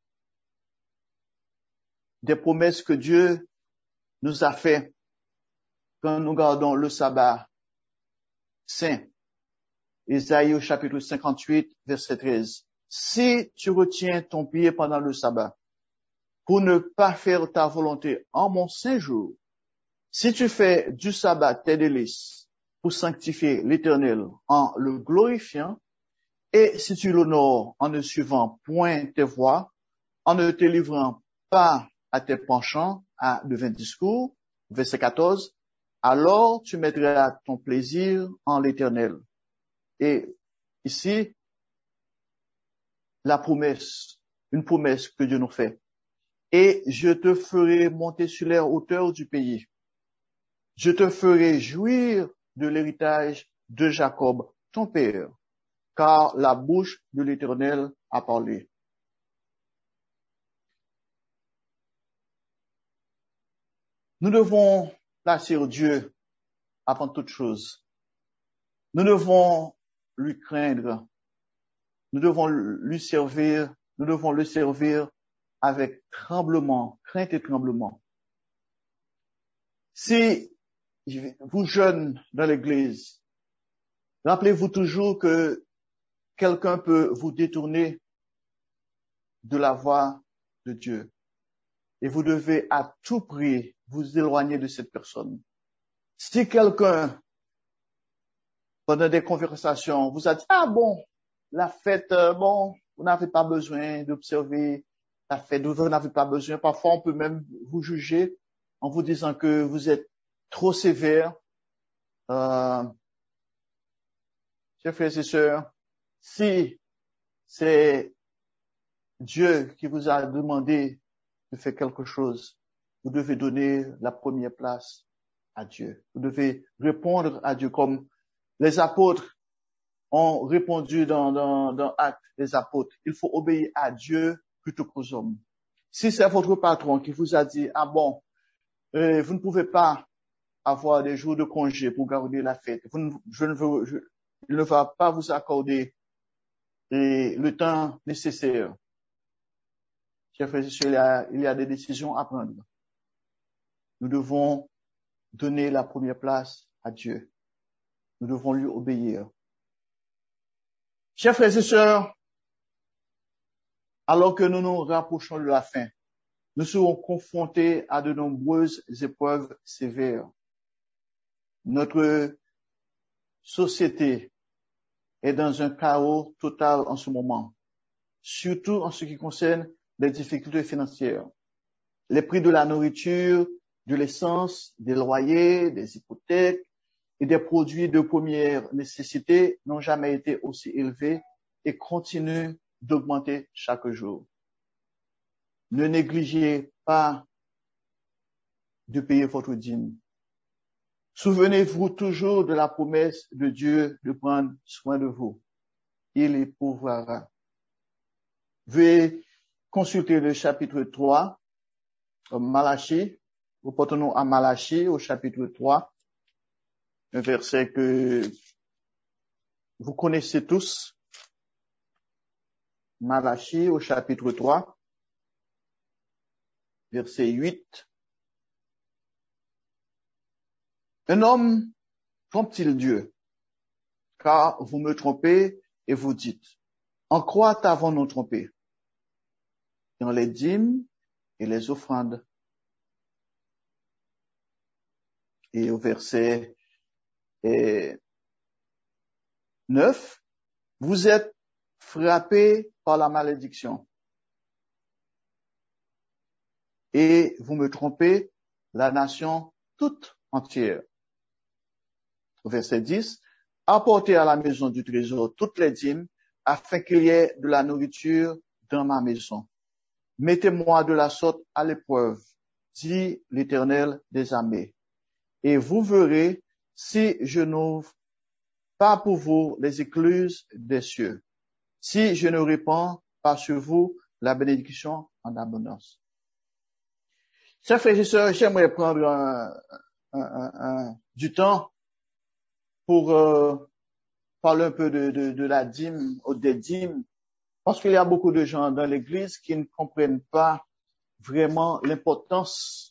Des promesses que Dieu nous a fait quand nous gardons le sabbat saint. Ésaïe au chapitre 58, verset 13. Si tu retiens ton pied pendant le sabbat, pour ne pas faire ta volonté en mon saint jour, si tu fais du sabbat tes délices pour sanctifier l'Éternel en le glorifiant, et si tu l'honores en ne suivant point tes voies, en ne te livrant pas à tes penchants de vains discours, verset 14, alors tu mettras ton plaisir en l'Éternel. Et ici, la promesse, une promesse que Dieu nous fait. Et je te ferai monter sur les hauteurs du pays. Je te ferai jouir de l'héritage de Jacob, ton père, car la bouche de l'Éternel a parlé. Nous devons placer Dieu avant toute chose. Nous devons lui craindre. Nous devons lui servir. Nous devons le servir avec tremblement, crainte et tremblement. Si vous jeunes dans l'église, rappelez-vous toujours que quelqu'un peut vous détourner de la voie de Dieu. Et vous devez à tout prix vous éloigner de cette personne. Si quelqu'un, pendant des conversations, vous a dit, ah bon, la fête, bon, vous n'avez pas besoin d'observer la fête, vous n'avez pas besoin. Parfois, on peut même vous juger en vous disant que vous êtes trop sévère. Chers frères et sœurs, si c'est Dieu qui vous a demandé de faire quelque chose, vous devez donner la première place à Dieu. Vous devez répondre à Dieu comme les apôtres ont répondu dans Actes des apôtres. Il faut obéir à Dieu plutôt qu'aux hommes. Si c'est votre patron qui vous a dit, ah bon, vous ne pouvez pas avoir des jours de congé pour garder la fête. Il ne va pas vous accorder le temps nécessaire. Chers frères et sœurs, il y a des décisions à prendre. Nous devons donner la première place à Dieu. Nous devons lui obéir. Chers frères et sœurs, alors que nous nous rapprochons de la fin, nous serons confrontés à de nombreuses épreuves sévères. Notre société est dans un chaos total en ce moment, surtout en ce qui concerne les difficultés financières. Les prix de la nourriture, de l'essence, des loyers, des hypothèques et des produits de première nécessité n'ont jamais été aussi élevés et continuent d'augmenter chaque jour. Ne négligez pas de payer votre dîme. Souvenez-vous toujours de la promesse de Dieu de prendre soin de vous. Il y pourvoira. Veuillez consulter le chapitre 3, Malachie, Reportons-nous à Malachie au chapitre 3, un verset que vous connaissez tous. Malachie au chapitre 3, verset 8. Un homme trompe-t-il Dieu? Car vous me trompez et vous dites, en quoi t'avons-nous trompé? Dans les dîmes et les offrandes. Et au verset 9, vous êtes frappés par la malédiction. Et vous me trompez, la nation toute entière. Au verset 10, apportez à la maison du trésor toutes les dîmes, afin qu'il y ait de la nourriture dans ma maison. Mettez-moi de la sorte à l'épreuve, dit l'Éternel des armées. Et vous verrez si je n'ouvre pas pour vous les écluses des cieux, si je ne répands pas sur vous la bénédiction en abondance. Chers frères et sœurs, j'aimerais prendre du temps pour parler un peu de la dîme ou des dîmes, parce qu'il y a beaucoup de gens dans l'Église qui ne comprennent pas vraiment l'importance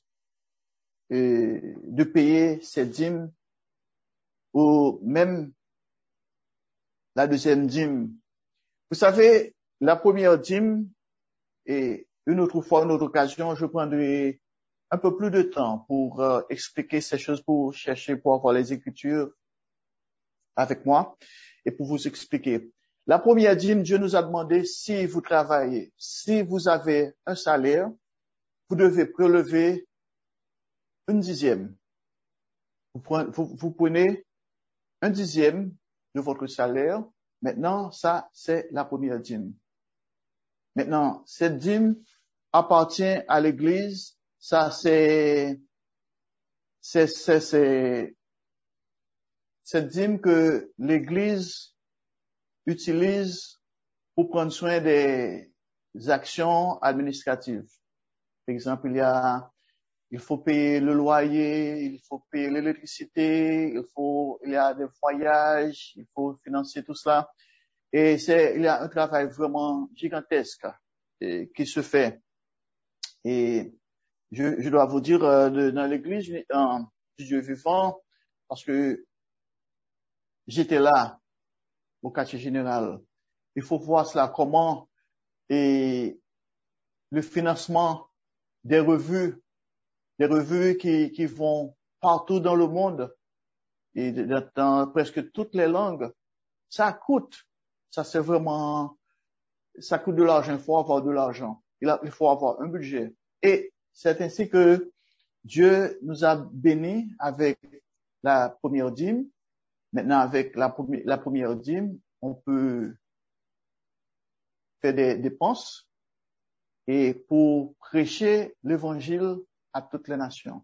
de payer ces dîmes ou même la deuxième dîme. Vous savez, la première dîme, et une autre fois, une autre occasion, je prendrai un peu plus de temps pour expliquer ces choses, pour chercher, pour avoir les Écritures avec moi et pour vous expliquer. La première dîme, Dieu nous a demandé, si vous travaillez, si vous avez un salaire, vous devez prélever une dixième. Vous prenez un dixième de votre salaire. Maintenant, ça, c'est la première dîme. Maintenant, cette dîme appartient à l'Église. Ça, c'est cette dîme que l'Église utilise pour prendre soin des actions administratives. Par exemple, il faut payer le loyer, il faut payer l'électricité, il y a des voyages, il faut financer tout cela. Et il y a un travail vraiment gigantesque qui se fait. Et je dois vous dire, dans l'église du Dieu vivant, parce que j'étais là au quartier général. Il faut voir cela comment et le financement des revues qui vont partout dans le monde et dans presque toutes les langues, ça coûte. Ça c'est vraiment, ça coûte de l'argent. Il faut avoir de l'argent. Il faut avoir un budget. Et c'est ainsi que Dieu nous a bénis avec la première dîme. Maintenant, avec la première dîme, on peut faire des dépenses et pour prêcher l'évangile à toutes les nations.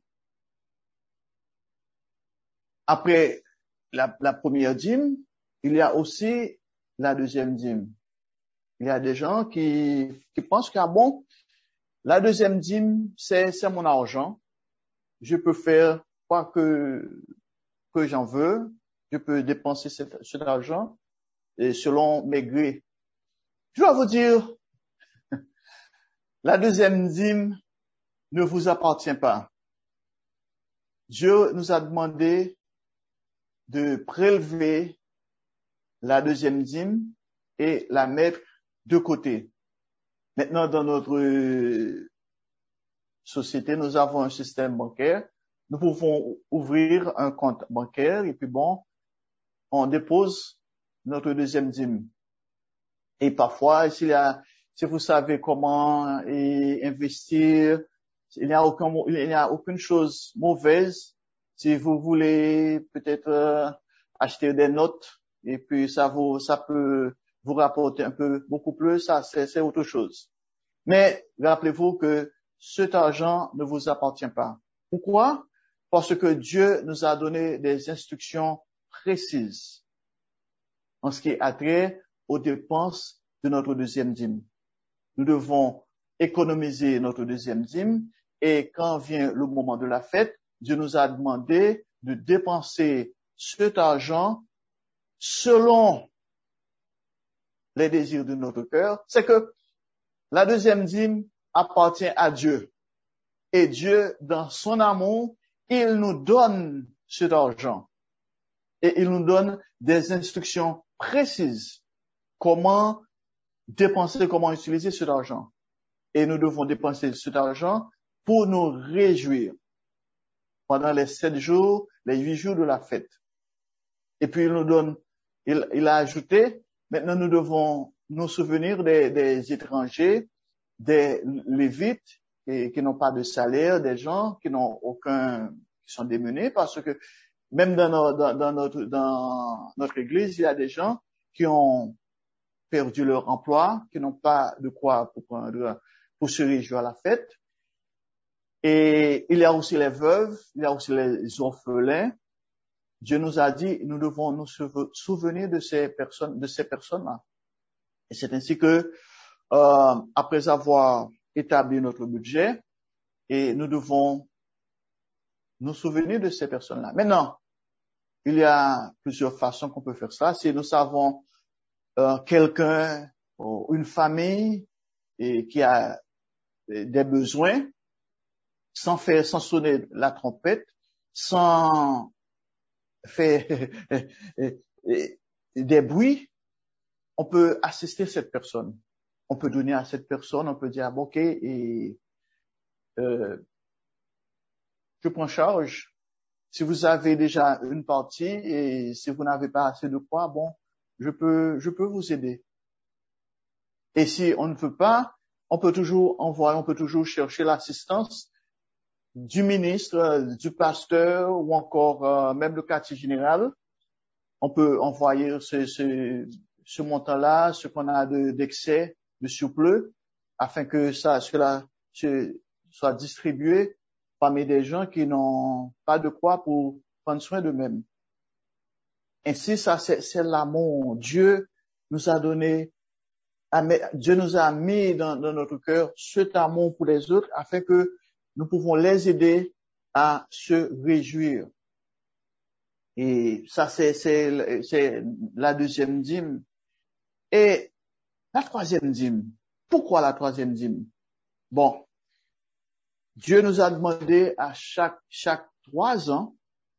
Après la première dîme, il y a aussi la deuxième dîme. Il y a des gens qui pensent que, bon, la deuxième dîme, c'est mon argent. Je peux faire quoi que j'en veux. Je peux dépenser cet argent selon mes grés. Je dois vous dire, la deuxième dîme ne vous appartient pas. Dieu nous a demandé de prélever la deuxième dîme et la mettre de côté. Maintenant, dans notre société, nous avons un système bancaire. Nous pouvons ouvrir un compte bancaire et puis bon, on dépose notre deuxième dîme. Et parfois, si vous savez comment investir, il n'y a aucune chose mauvaise. Si vous voulez peut-être acheter des notes et puis ça peut vous rapporter beaucoup plus, ça c'est autre chose. Mais rappelez-vous que cet argent ne vous appartient pas. Pourquoi? Parce que Dieu nous a donné des instructions précises en ce qui a trait aux dépenses de notre deuxième dîme. Nous devons économiser notre deuxième dîme Et quand vient le moment de la fête, Dieu nous a demandé de dépenser cet argent selon les désirs de notre cœur. C'est que la deuxième dîme appartient à Dieu. Et Dieu, dans son amour, il nous donne cet argent. Et il nous donne des instructions précises. Comment dépenser, comment utiliser cet argent. Et nous devons dépenser cet argent pour nous réjouir pendant les 7 jours, les 8 jours de la fête. Et puis il a ajouté, maintenant nous devons nous souvenir des étrangers, des Lévites qui n'ont pas de salaire, des gens qui sont démunis, parce que même dans notre église, il y a des gens qui ont perdu leur emploi, qui n'ont pas de quoi pour se réjouir à la fête. Et il y a aussi les veuves, il y a aussi les orphelins. Dieu nous a dit, nous devons nous souvenir de ces personnes-là. Et c'est ainsi que, après avoir établi notre budget, et nous devons nous souvenir de ces personnes-là. Maintenant, il y a plusieurs façons qu'on peut faire ça. Si nous savons quelqu'un ou une famille qui a des besoins, sans sonner la trompette, sans faire des bruits, on peut assister cette personne. On peut donner à cette personne, on peut dire, ok, et je prends charge. Si vous avez déjà une partie et si vous n'avez pas assez de quoi, bon, je peux vous aider. Et si on ne veut pas, on peut toujours chercher l'assistance du ministre, du pasteur ou encore même le quartier général. On peut envoyer ce montant-là, ce qu'on a d'excès, de surplus, afin que cela soit distribué parmi des gens qui n'ont pas de quoi pour prendre soin d'eux-mêmes. Ainsi, ça, c'est l'amour. Dieu nous a mis dans notre cœur cet amour pour les autres afin que nous pouvons les aider à se réjouir. Et ça, c'est la deuxième dîme. Et la troisième dîme. Pourquoi la troisième dîme? Bon. Dieu nous a demandé à chaque 3 ans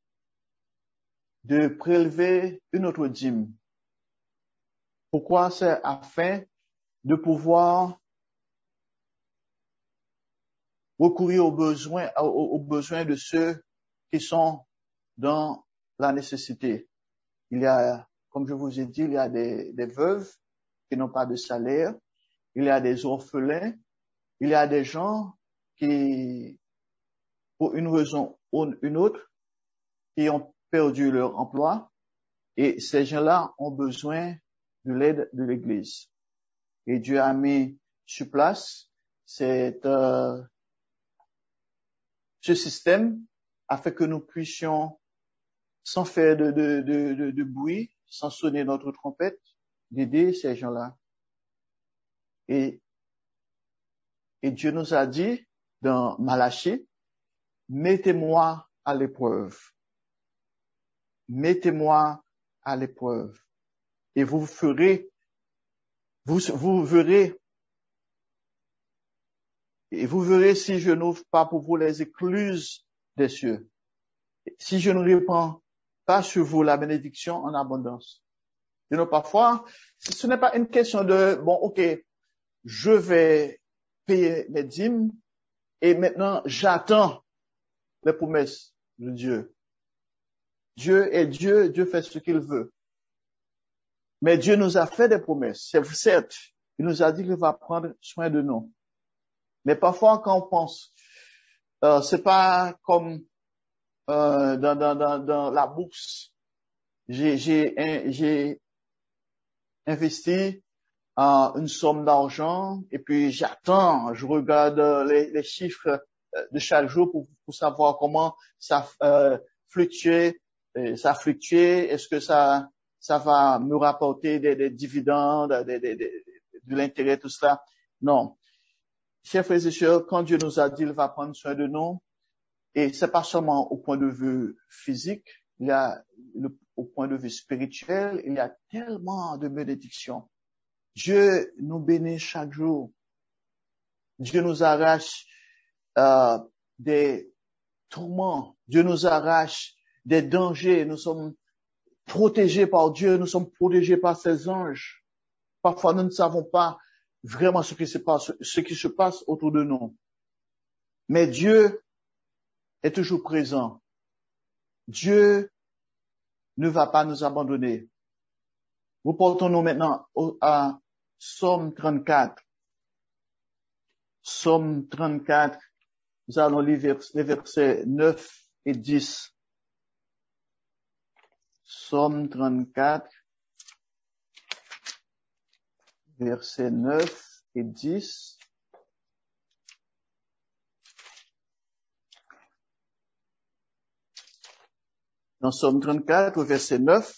de prélever une autre dîme. Pourquoi? C'est afin de pouvoir recourir aux besoins de ceux qui sont dans la nécessité. Il y a, comme je vous ai dit, il y a des veuves qui n'ont pas de salaire. Il y a des orphelins. Il y a des gens qui, pour une raison ou une autre, qui ont perdu leur emploi. Et ces gens-là ont besoin de l'aide de l'Église. Et Dieu a mis sur place ce système afin que nous puissions, sans faire de bruit, sans sonner notre trompette, d'aider ces gens-là. Et Dieu nous a dit dans Malachie, mettez-moi à l'épreuve. Mettez-moi à l'épreuve. Et vous verrez, si je n'ouvre pas pour vous les écluses des cieux. Si je ne répands pas sur vous la bénédiction en abondance. Et non, parfois, ce n'est pas une question de, bon, ok, je vais payer mes dîmes et maintenant j'attends les promesses de Dieu. Dieu est Dieu, Dieu fait ce qu'il veut. Mais Dieu nous a fait des promesses. C'est certes, il nous a dit qu'il va prendre soin de nous. Mais parfois, quand on pense, c'est pas comme dans la bourse. J'ai investi une somme d'argent et puis j'attends, je regarde les chiffres de chaque jour pour savoir comment ça fluctue. Est-ce que ça va me rapporter des dividendes, de l'intérêt, tout cela? Non. chers frères et sœurs, quand Dieu nous a dit qu'il va prendre soin de nous, et c'est pas seulement au point de vue physique, il y a au point de vue spirituel, il y a tellement de bénédictions. Dieu nous bénit chaque jour. Dieu nous arrache des tourments. Dieu nous arrache des dangers. Nous sommes protégés par Dieu. Nous sommes protégés par ses anges. Parfois, nous ne savons pas vraiment ce qui se passe autour de nous. Mais Dieu est toujours présent. Dieu ne va pas nous abandonner. Reportons-nous maintenant à Psaume 34. Psaume 34, nous allons lire les versets 9 et 10. Psaume 34, versets 9 et 10. Dans Psaume 34, verset 9.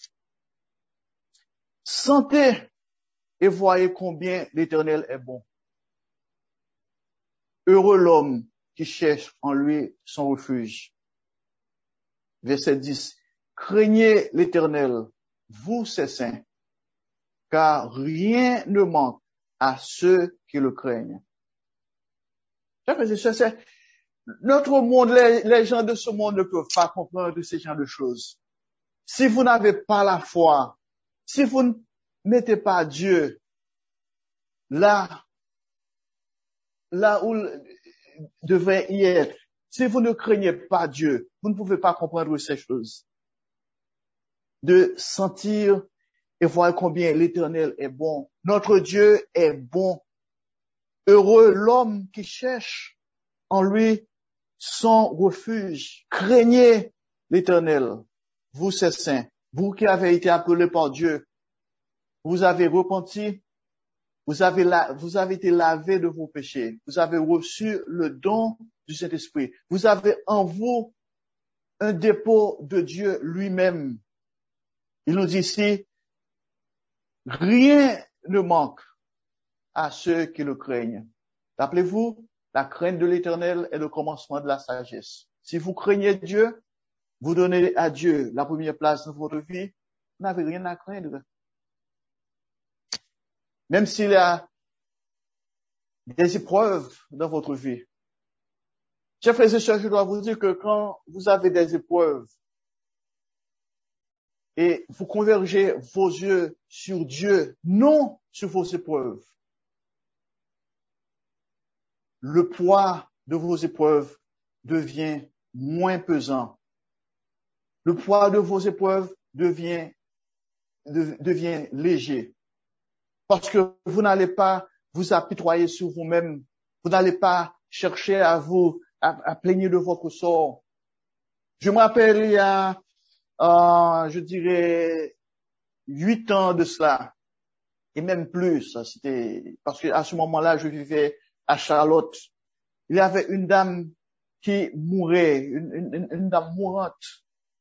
Sentez et voyez combien l'Éternel est bon. Heureux l'homme qui cherche en lui son refuge. Verset 10. Craignez l'Éternel, vous ses saints, car rien ne manque à ceux qui le craignent. C'est notre monde, les gens de ce monde ne peuvent pas comprendre ces genres de choses. Si vous n'avez pas la foi, si vous ne mettez pas Dieu là où devrait y être, si vous ne craignez pas Dieu, vous ne pouvez pas comprendre ces choses. De sentir et voir combien l'Éternel est bon. Notre Dieu est bon. Heureux l'homme qui cherche en lui son refuge. Craignez l'Éternel, vous ses saints, vous qui avez été appelés par Dieu. Vous avez repenti, vous avez été lavés de vos péchés. Vous avez reçu le don du Saint-Esprit. Vous avez en vous un dépôt de Dieu lui-même. Il nous dit ici, rien ne manque à ceux qui le craignent. Rappelez-vous, la crainte de l'Éternel est le commencement de la sagesse. Si vous craignez Dieu, vous donnez à Dieu la première place dans votre vie, vous n'avez rien à craindre. Même s'il y a des épreuves dans votre vie. Chers frères et sœurs, je dois vous dire que quand vous avez des épreuves et vous convergez vos yeux sur Dieu, non sur vos épreuves, le poids de vos épreuves devient moins pesant. Le poids de vos épreuves devient léger. Parce que vous n'allez pas vous apitoyer sur vous-même. Vous n'allez pas chercher à plaigner de votre sort. Je me rappelle il y a, je dirais, 8 ans de cela. Et même plus. C'était, parce que à ce moment-là, je vivais à Charlotte. Il y avait une dame qui mourait, une dame mourante.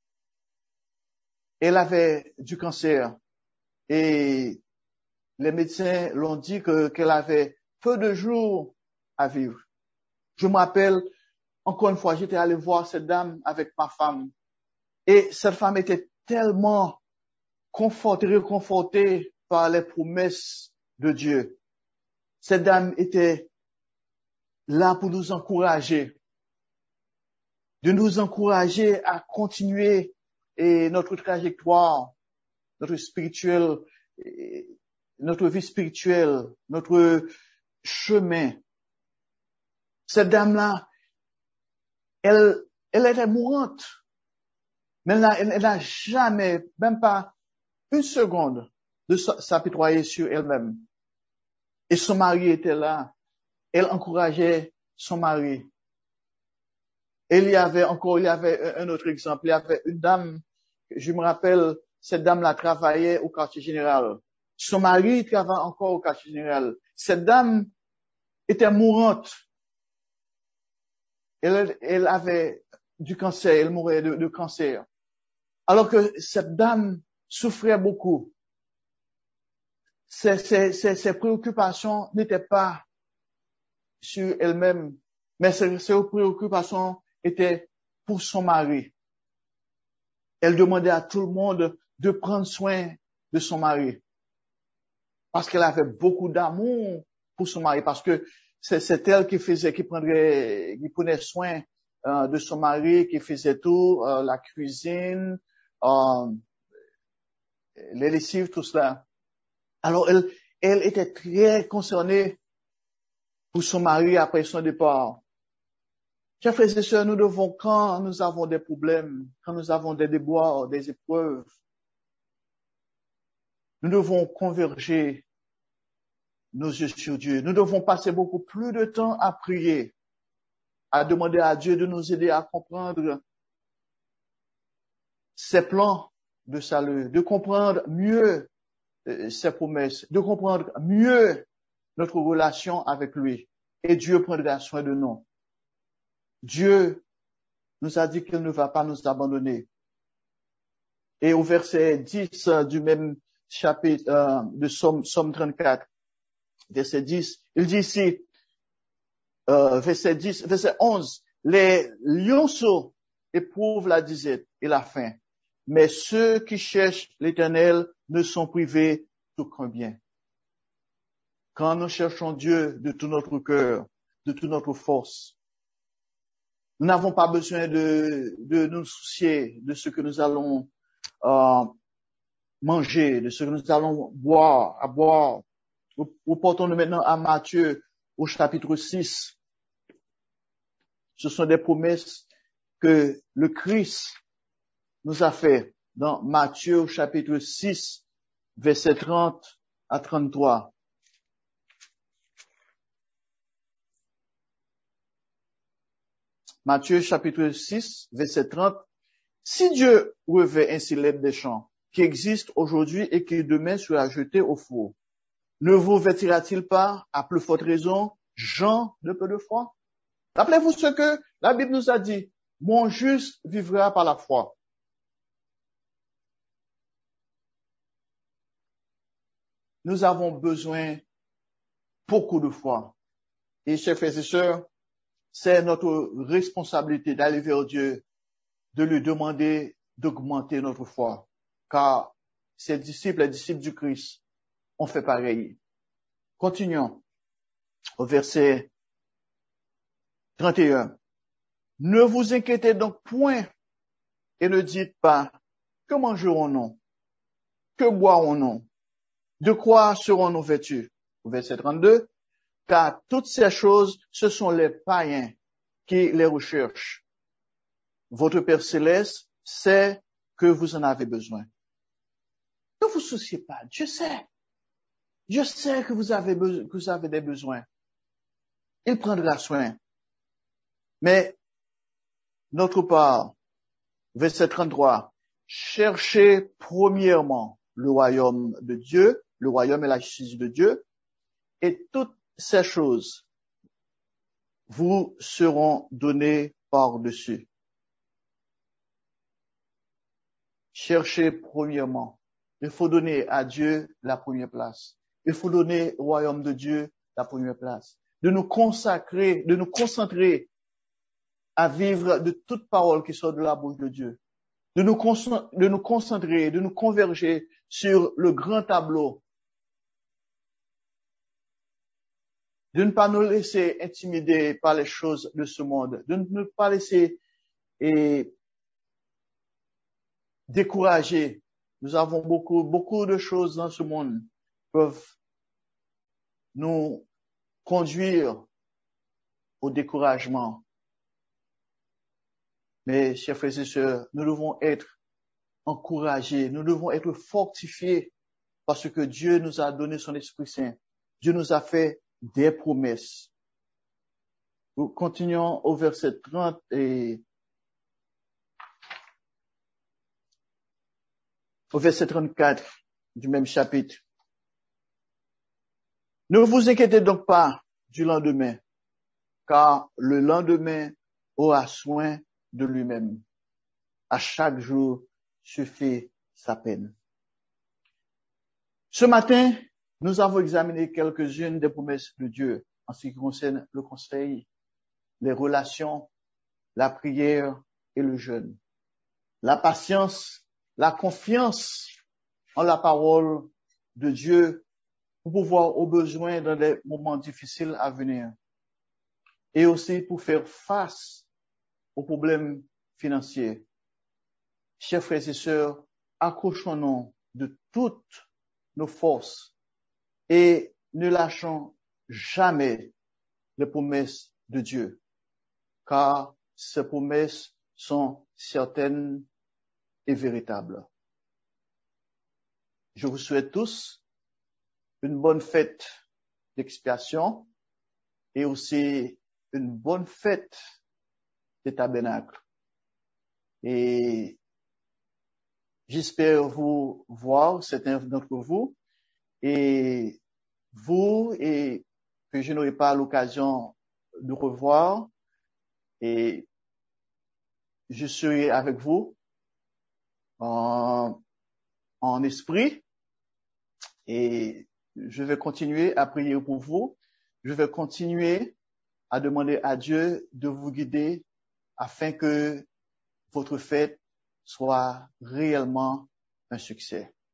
Elle avait du cancer. Et les médecins l'ont dit qu'elle avait peu de jours à vivre. Je me rappelle, encore une fois, j'étais allé voir cette dame avec ma femme. Et cette femme était tellement réconfortée par les promesses de Dieu. Cette dame était là pour nous encourager. De nous encourager à continuer notre trajectoire, notre vie spirituelle, notre chemin. Cette dame-là, elle était mourante. Mais là, elle n'a jamais, même pas une seconde, de s'apitoyer sur elle-même. Et son mari était là. Elle encourageait son mari. Et il y avait un autre exemple. Il y avait une dame, je me rappelle, cette dame-là travaillait au quartier général. Son mari travaille encore au quartier général. Cette dame était mourante. Elle avait du cancer, elle mourait de cancer. Alors que cette dame souffrait beaucoup. Ses préoccupations n'étaient pas sur elle-même, mais ses préoccupations étaient pour son mari. Elle demandait à tout le monde de prendre soin de son mari. Parce qu'elle avait beaucoup d'amour pour son mari. Parce que c'est elle qui prenait soin de son mari, qui faisait tout, la cuisine, les lessives, tout cela. Alors, elle était très concernée pour son mari après son départ. Chers frères et sœurs, nous devons, quand nous avons des problèmes, quand nous avons des déboires, des épreuves, nous devons converger nos yeux sur Dieu. Nous devons passer beaucoup plus de temps à prier, à demander à Dieu de nous aider à comprendre ses plans de salut, de comprendre mieux ses promesses, de comprendre mieux notre relation avec lui. Et Dieu prendra soin de nous. Dieu nous a dit qu'il ne va pas nous abandonner. Et au verset 10 du même chapitre de Somme 34, verset 10, il dit ici, verset 11, les lionceaux éprouvent la disette et la faim, mais ceux qui cherchent l'Éternel ne sont privés d'aucun bien. Quand nous cherchons Dieu de tout notre cœur, de toute notre force, nous n'avons pas besoin de nous soucier de ce que nous allons manger, de ce que nous allons boire. Nous portons-nous maintenant à Matthieu au chapitre 6. Ce sont des promesses que le Christ nous a fait dans Matthieu au chapitre 6, verset 30 à 33. Matthieu chapitre 6, verset 30. Si Dieu revêt ainsi l'herbe des champs, qui existe aujourd'hui et qui demain sera jeté au four, ne vous vêtira-t-il pas, à plus forte raison, gens de peu de foi? Rappelez-vous ce que la Bible nous a dit. Mon juste vivra par la foi. Nous avons besoin beaucoup de foi. Et chers frères et sœurs, c'est notre responsabilité d'aller vers Dieu, de lui demander d'augmenter notre foi. Car ses disciples, les disciples du Christ, ont fait pareil. Continuons au verset 31. Ne vous inquiétez donc point et ne dites pas, que mangerons-nous? Que boirons-nous? De quoi serons-nous vêtus? Au verset 32. Car toutes ces choses, ce sont les païens qui les recherchent. Votre Père Céleste sait que vous en avez besoin. Ne vous souciez pas, Dieu sait. Dieu sait que vous avez des besoins. Il prendra soin. Mais, notre part, verset 33, cherchez premièrement le royaume de Dieu, le royaume et la justice de Dieu, et toutes ces choses vous seront données par-dessus. Cherchez premièrement. Il faut donner à Dieu la première place. Il faut donner au royaume de Dieu la première place. De nous consacrer, de nous concentrer à vivre de toute parole qui sort de la bouche de Dieu. De nous concentrer, de nous converger sur le grand tableau. De ne pas nous laisser intimider par les choses de ce monde. De ne pas laisser décourager. Nous avons beaucoup de choses dans ce monde qui peuvent nous conduire au découragement. Mais, chers frères et sœurs, nous devons être encouragés, nous devons être fortifiés parce que Dieu nous a donné son Esprit Saint. Dieu nous a fait des promesses. Nous continuons au verset 30 et au verset 34 du même chapitre. Ne vous inquiétez donc pas du lendemain, car le lendemain aura soin de lui-même. À chaque jour suffit sa peine. Ce matin, nous avons examiné quelques-unes des promesses de Dieu. en ce qui concerne le conseil, les relations, la prière et le jeûne. La patience, la confiance en la parole de Dieu pour pouvoir aux besoins dans des moments difficiles à venir. Et aussi pour faire face aux problèmes financiers. Chers frères et sœurs, accrochons-nous de toutes nos forces et ne lâchons jamais les promesses de Dieu, car ces promesses sont certaines et véritables. Je vous souhaite tous une bonne fête d'expiation et aussi une bonne fête des tabernacles. Et j'espère vous voir, certains d'entre vous, et que je n'aurai pas l'occasion de revoir, et je serai avec vous en esprit, et je vais continuer à prier pour vous. Je vais continuer à demander à Dieu de vous guider afin que votre fête soit réellement un succès.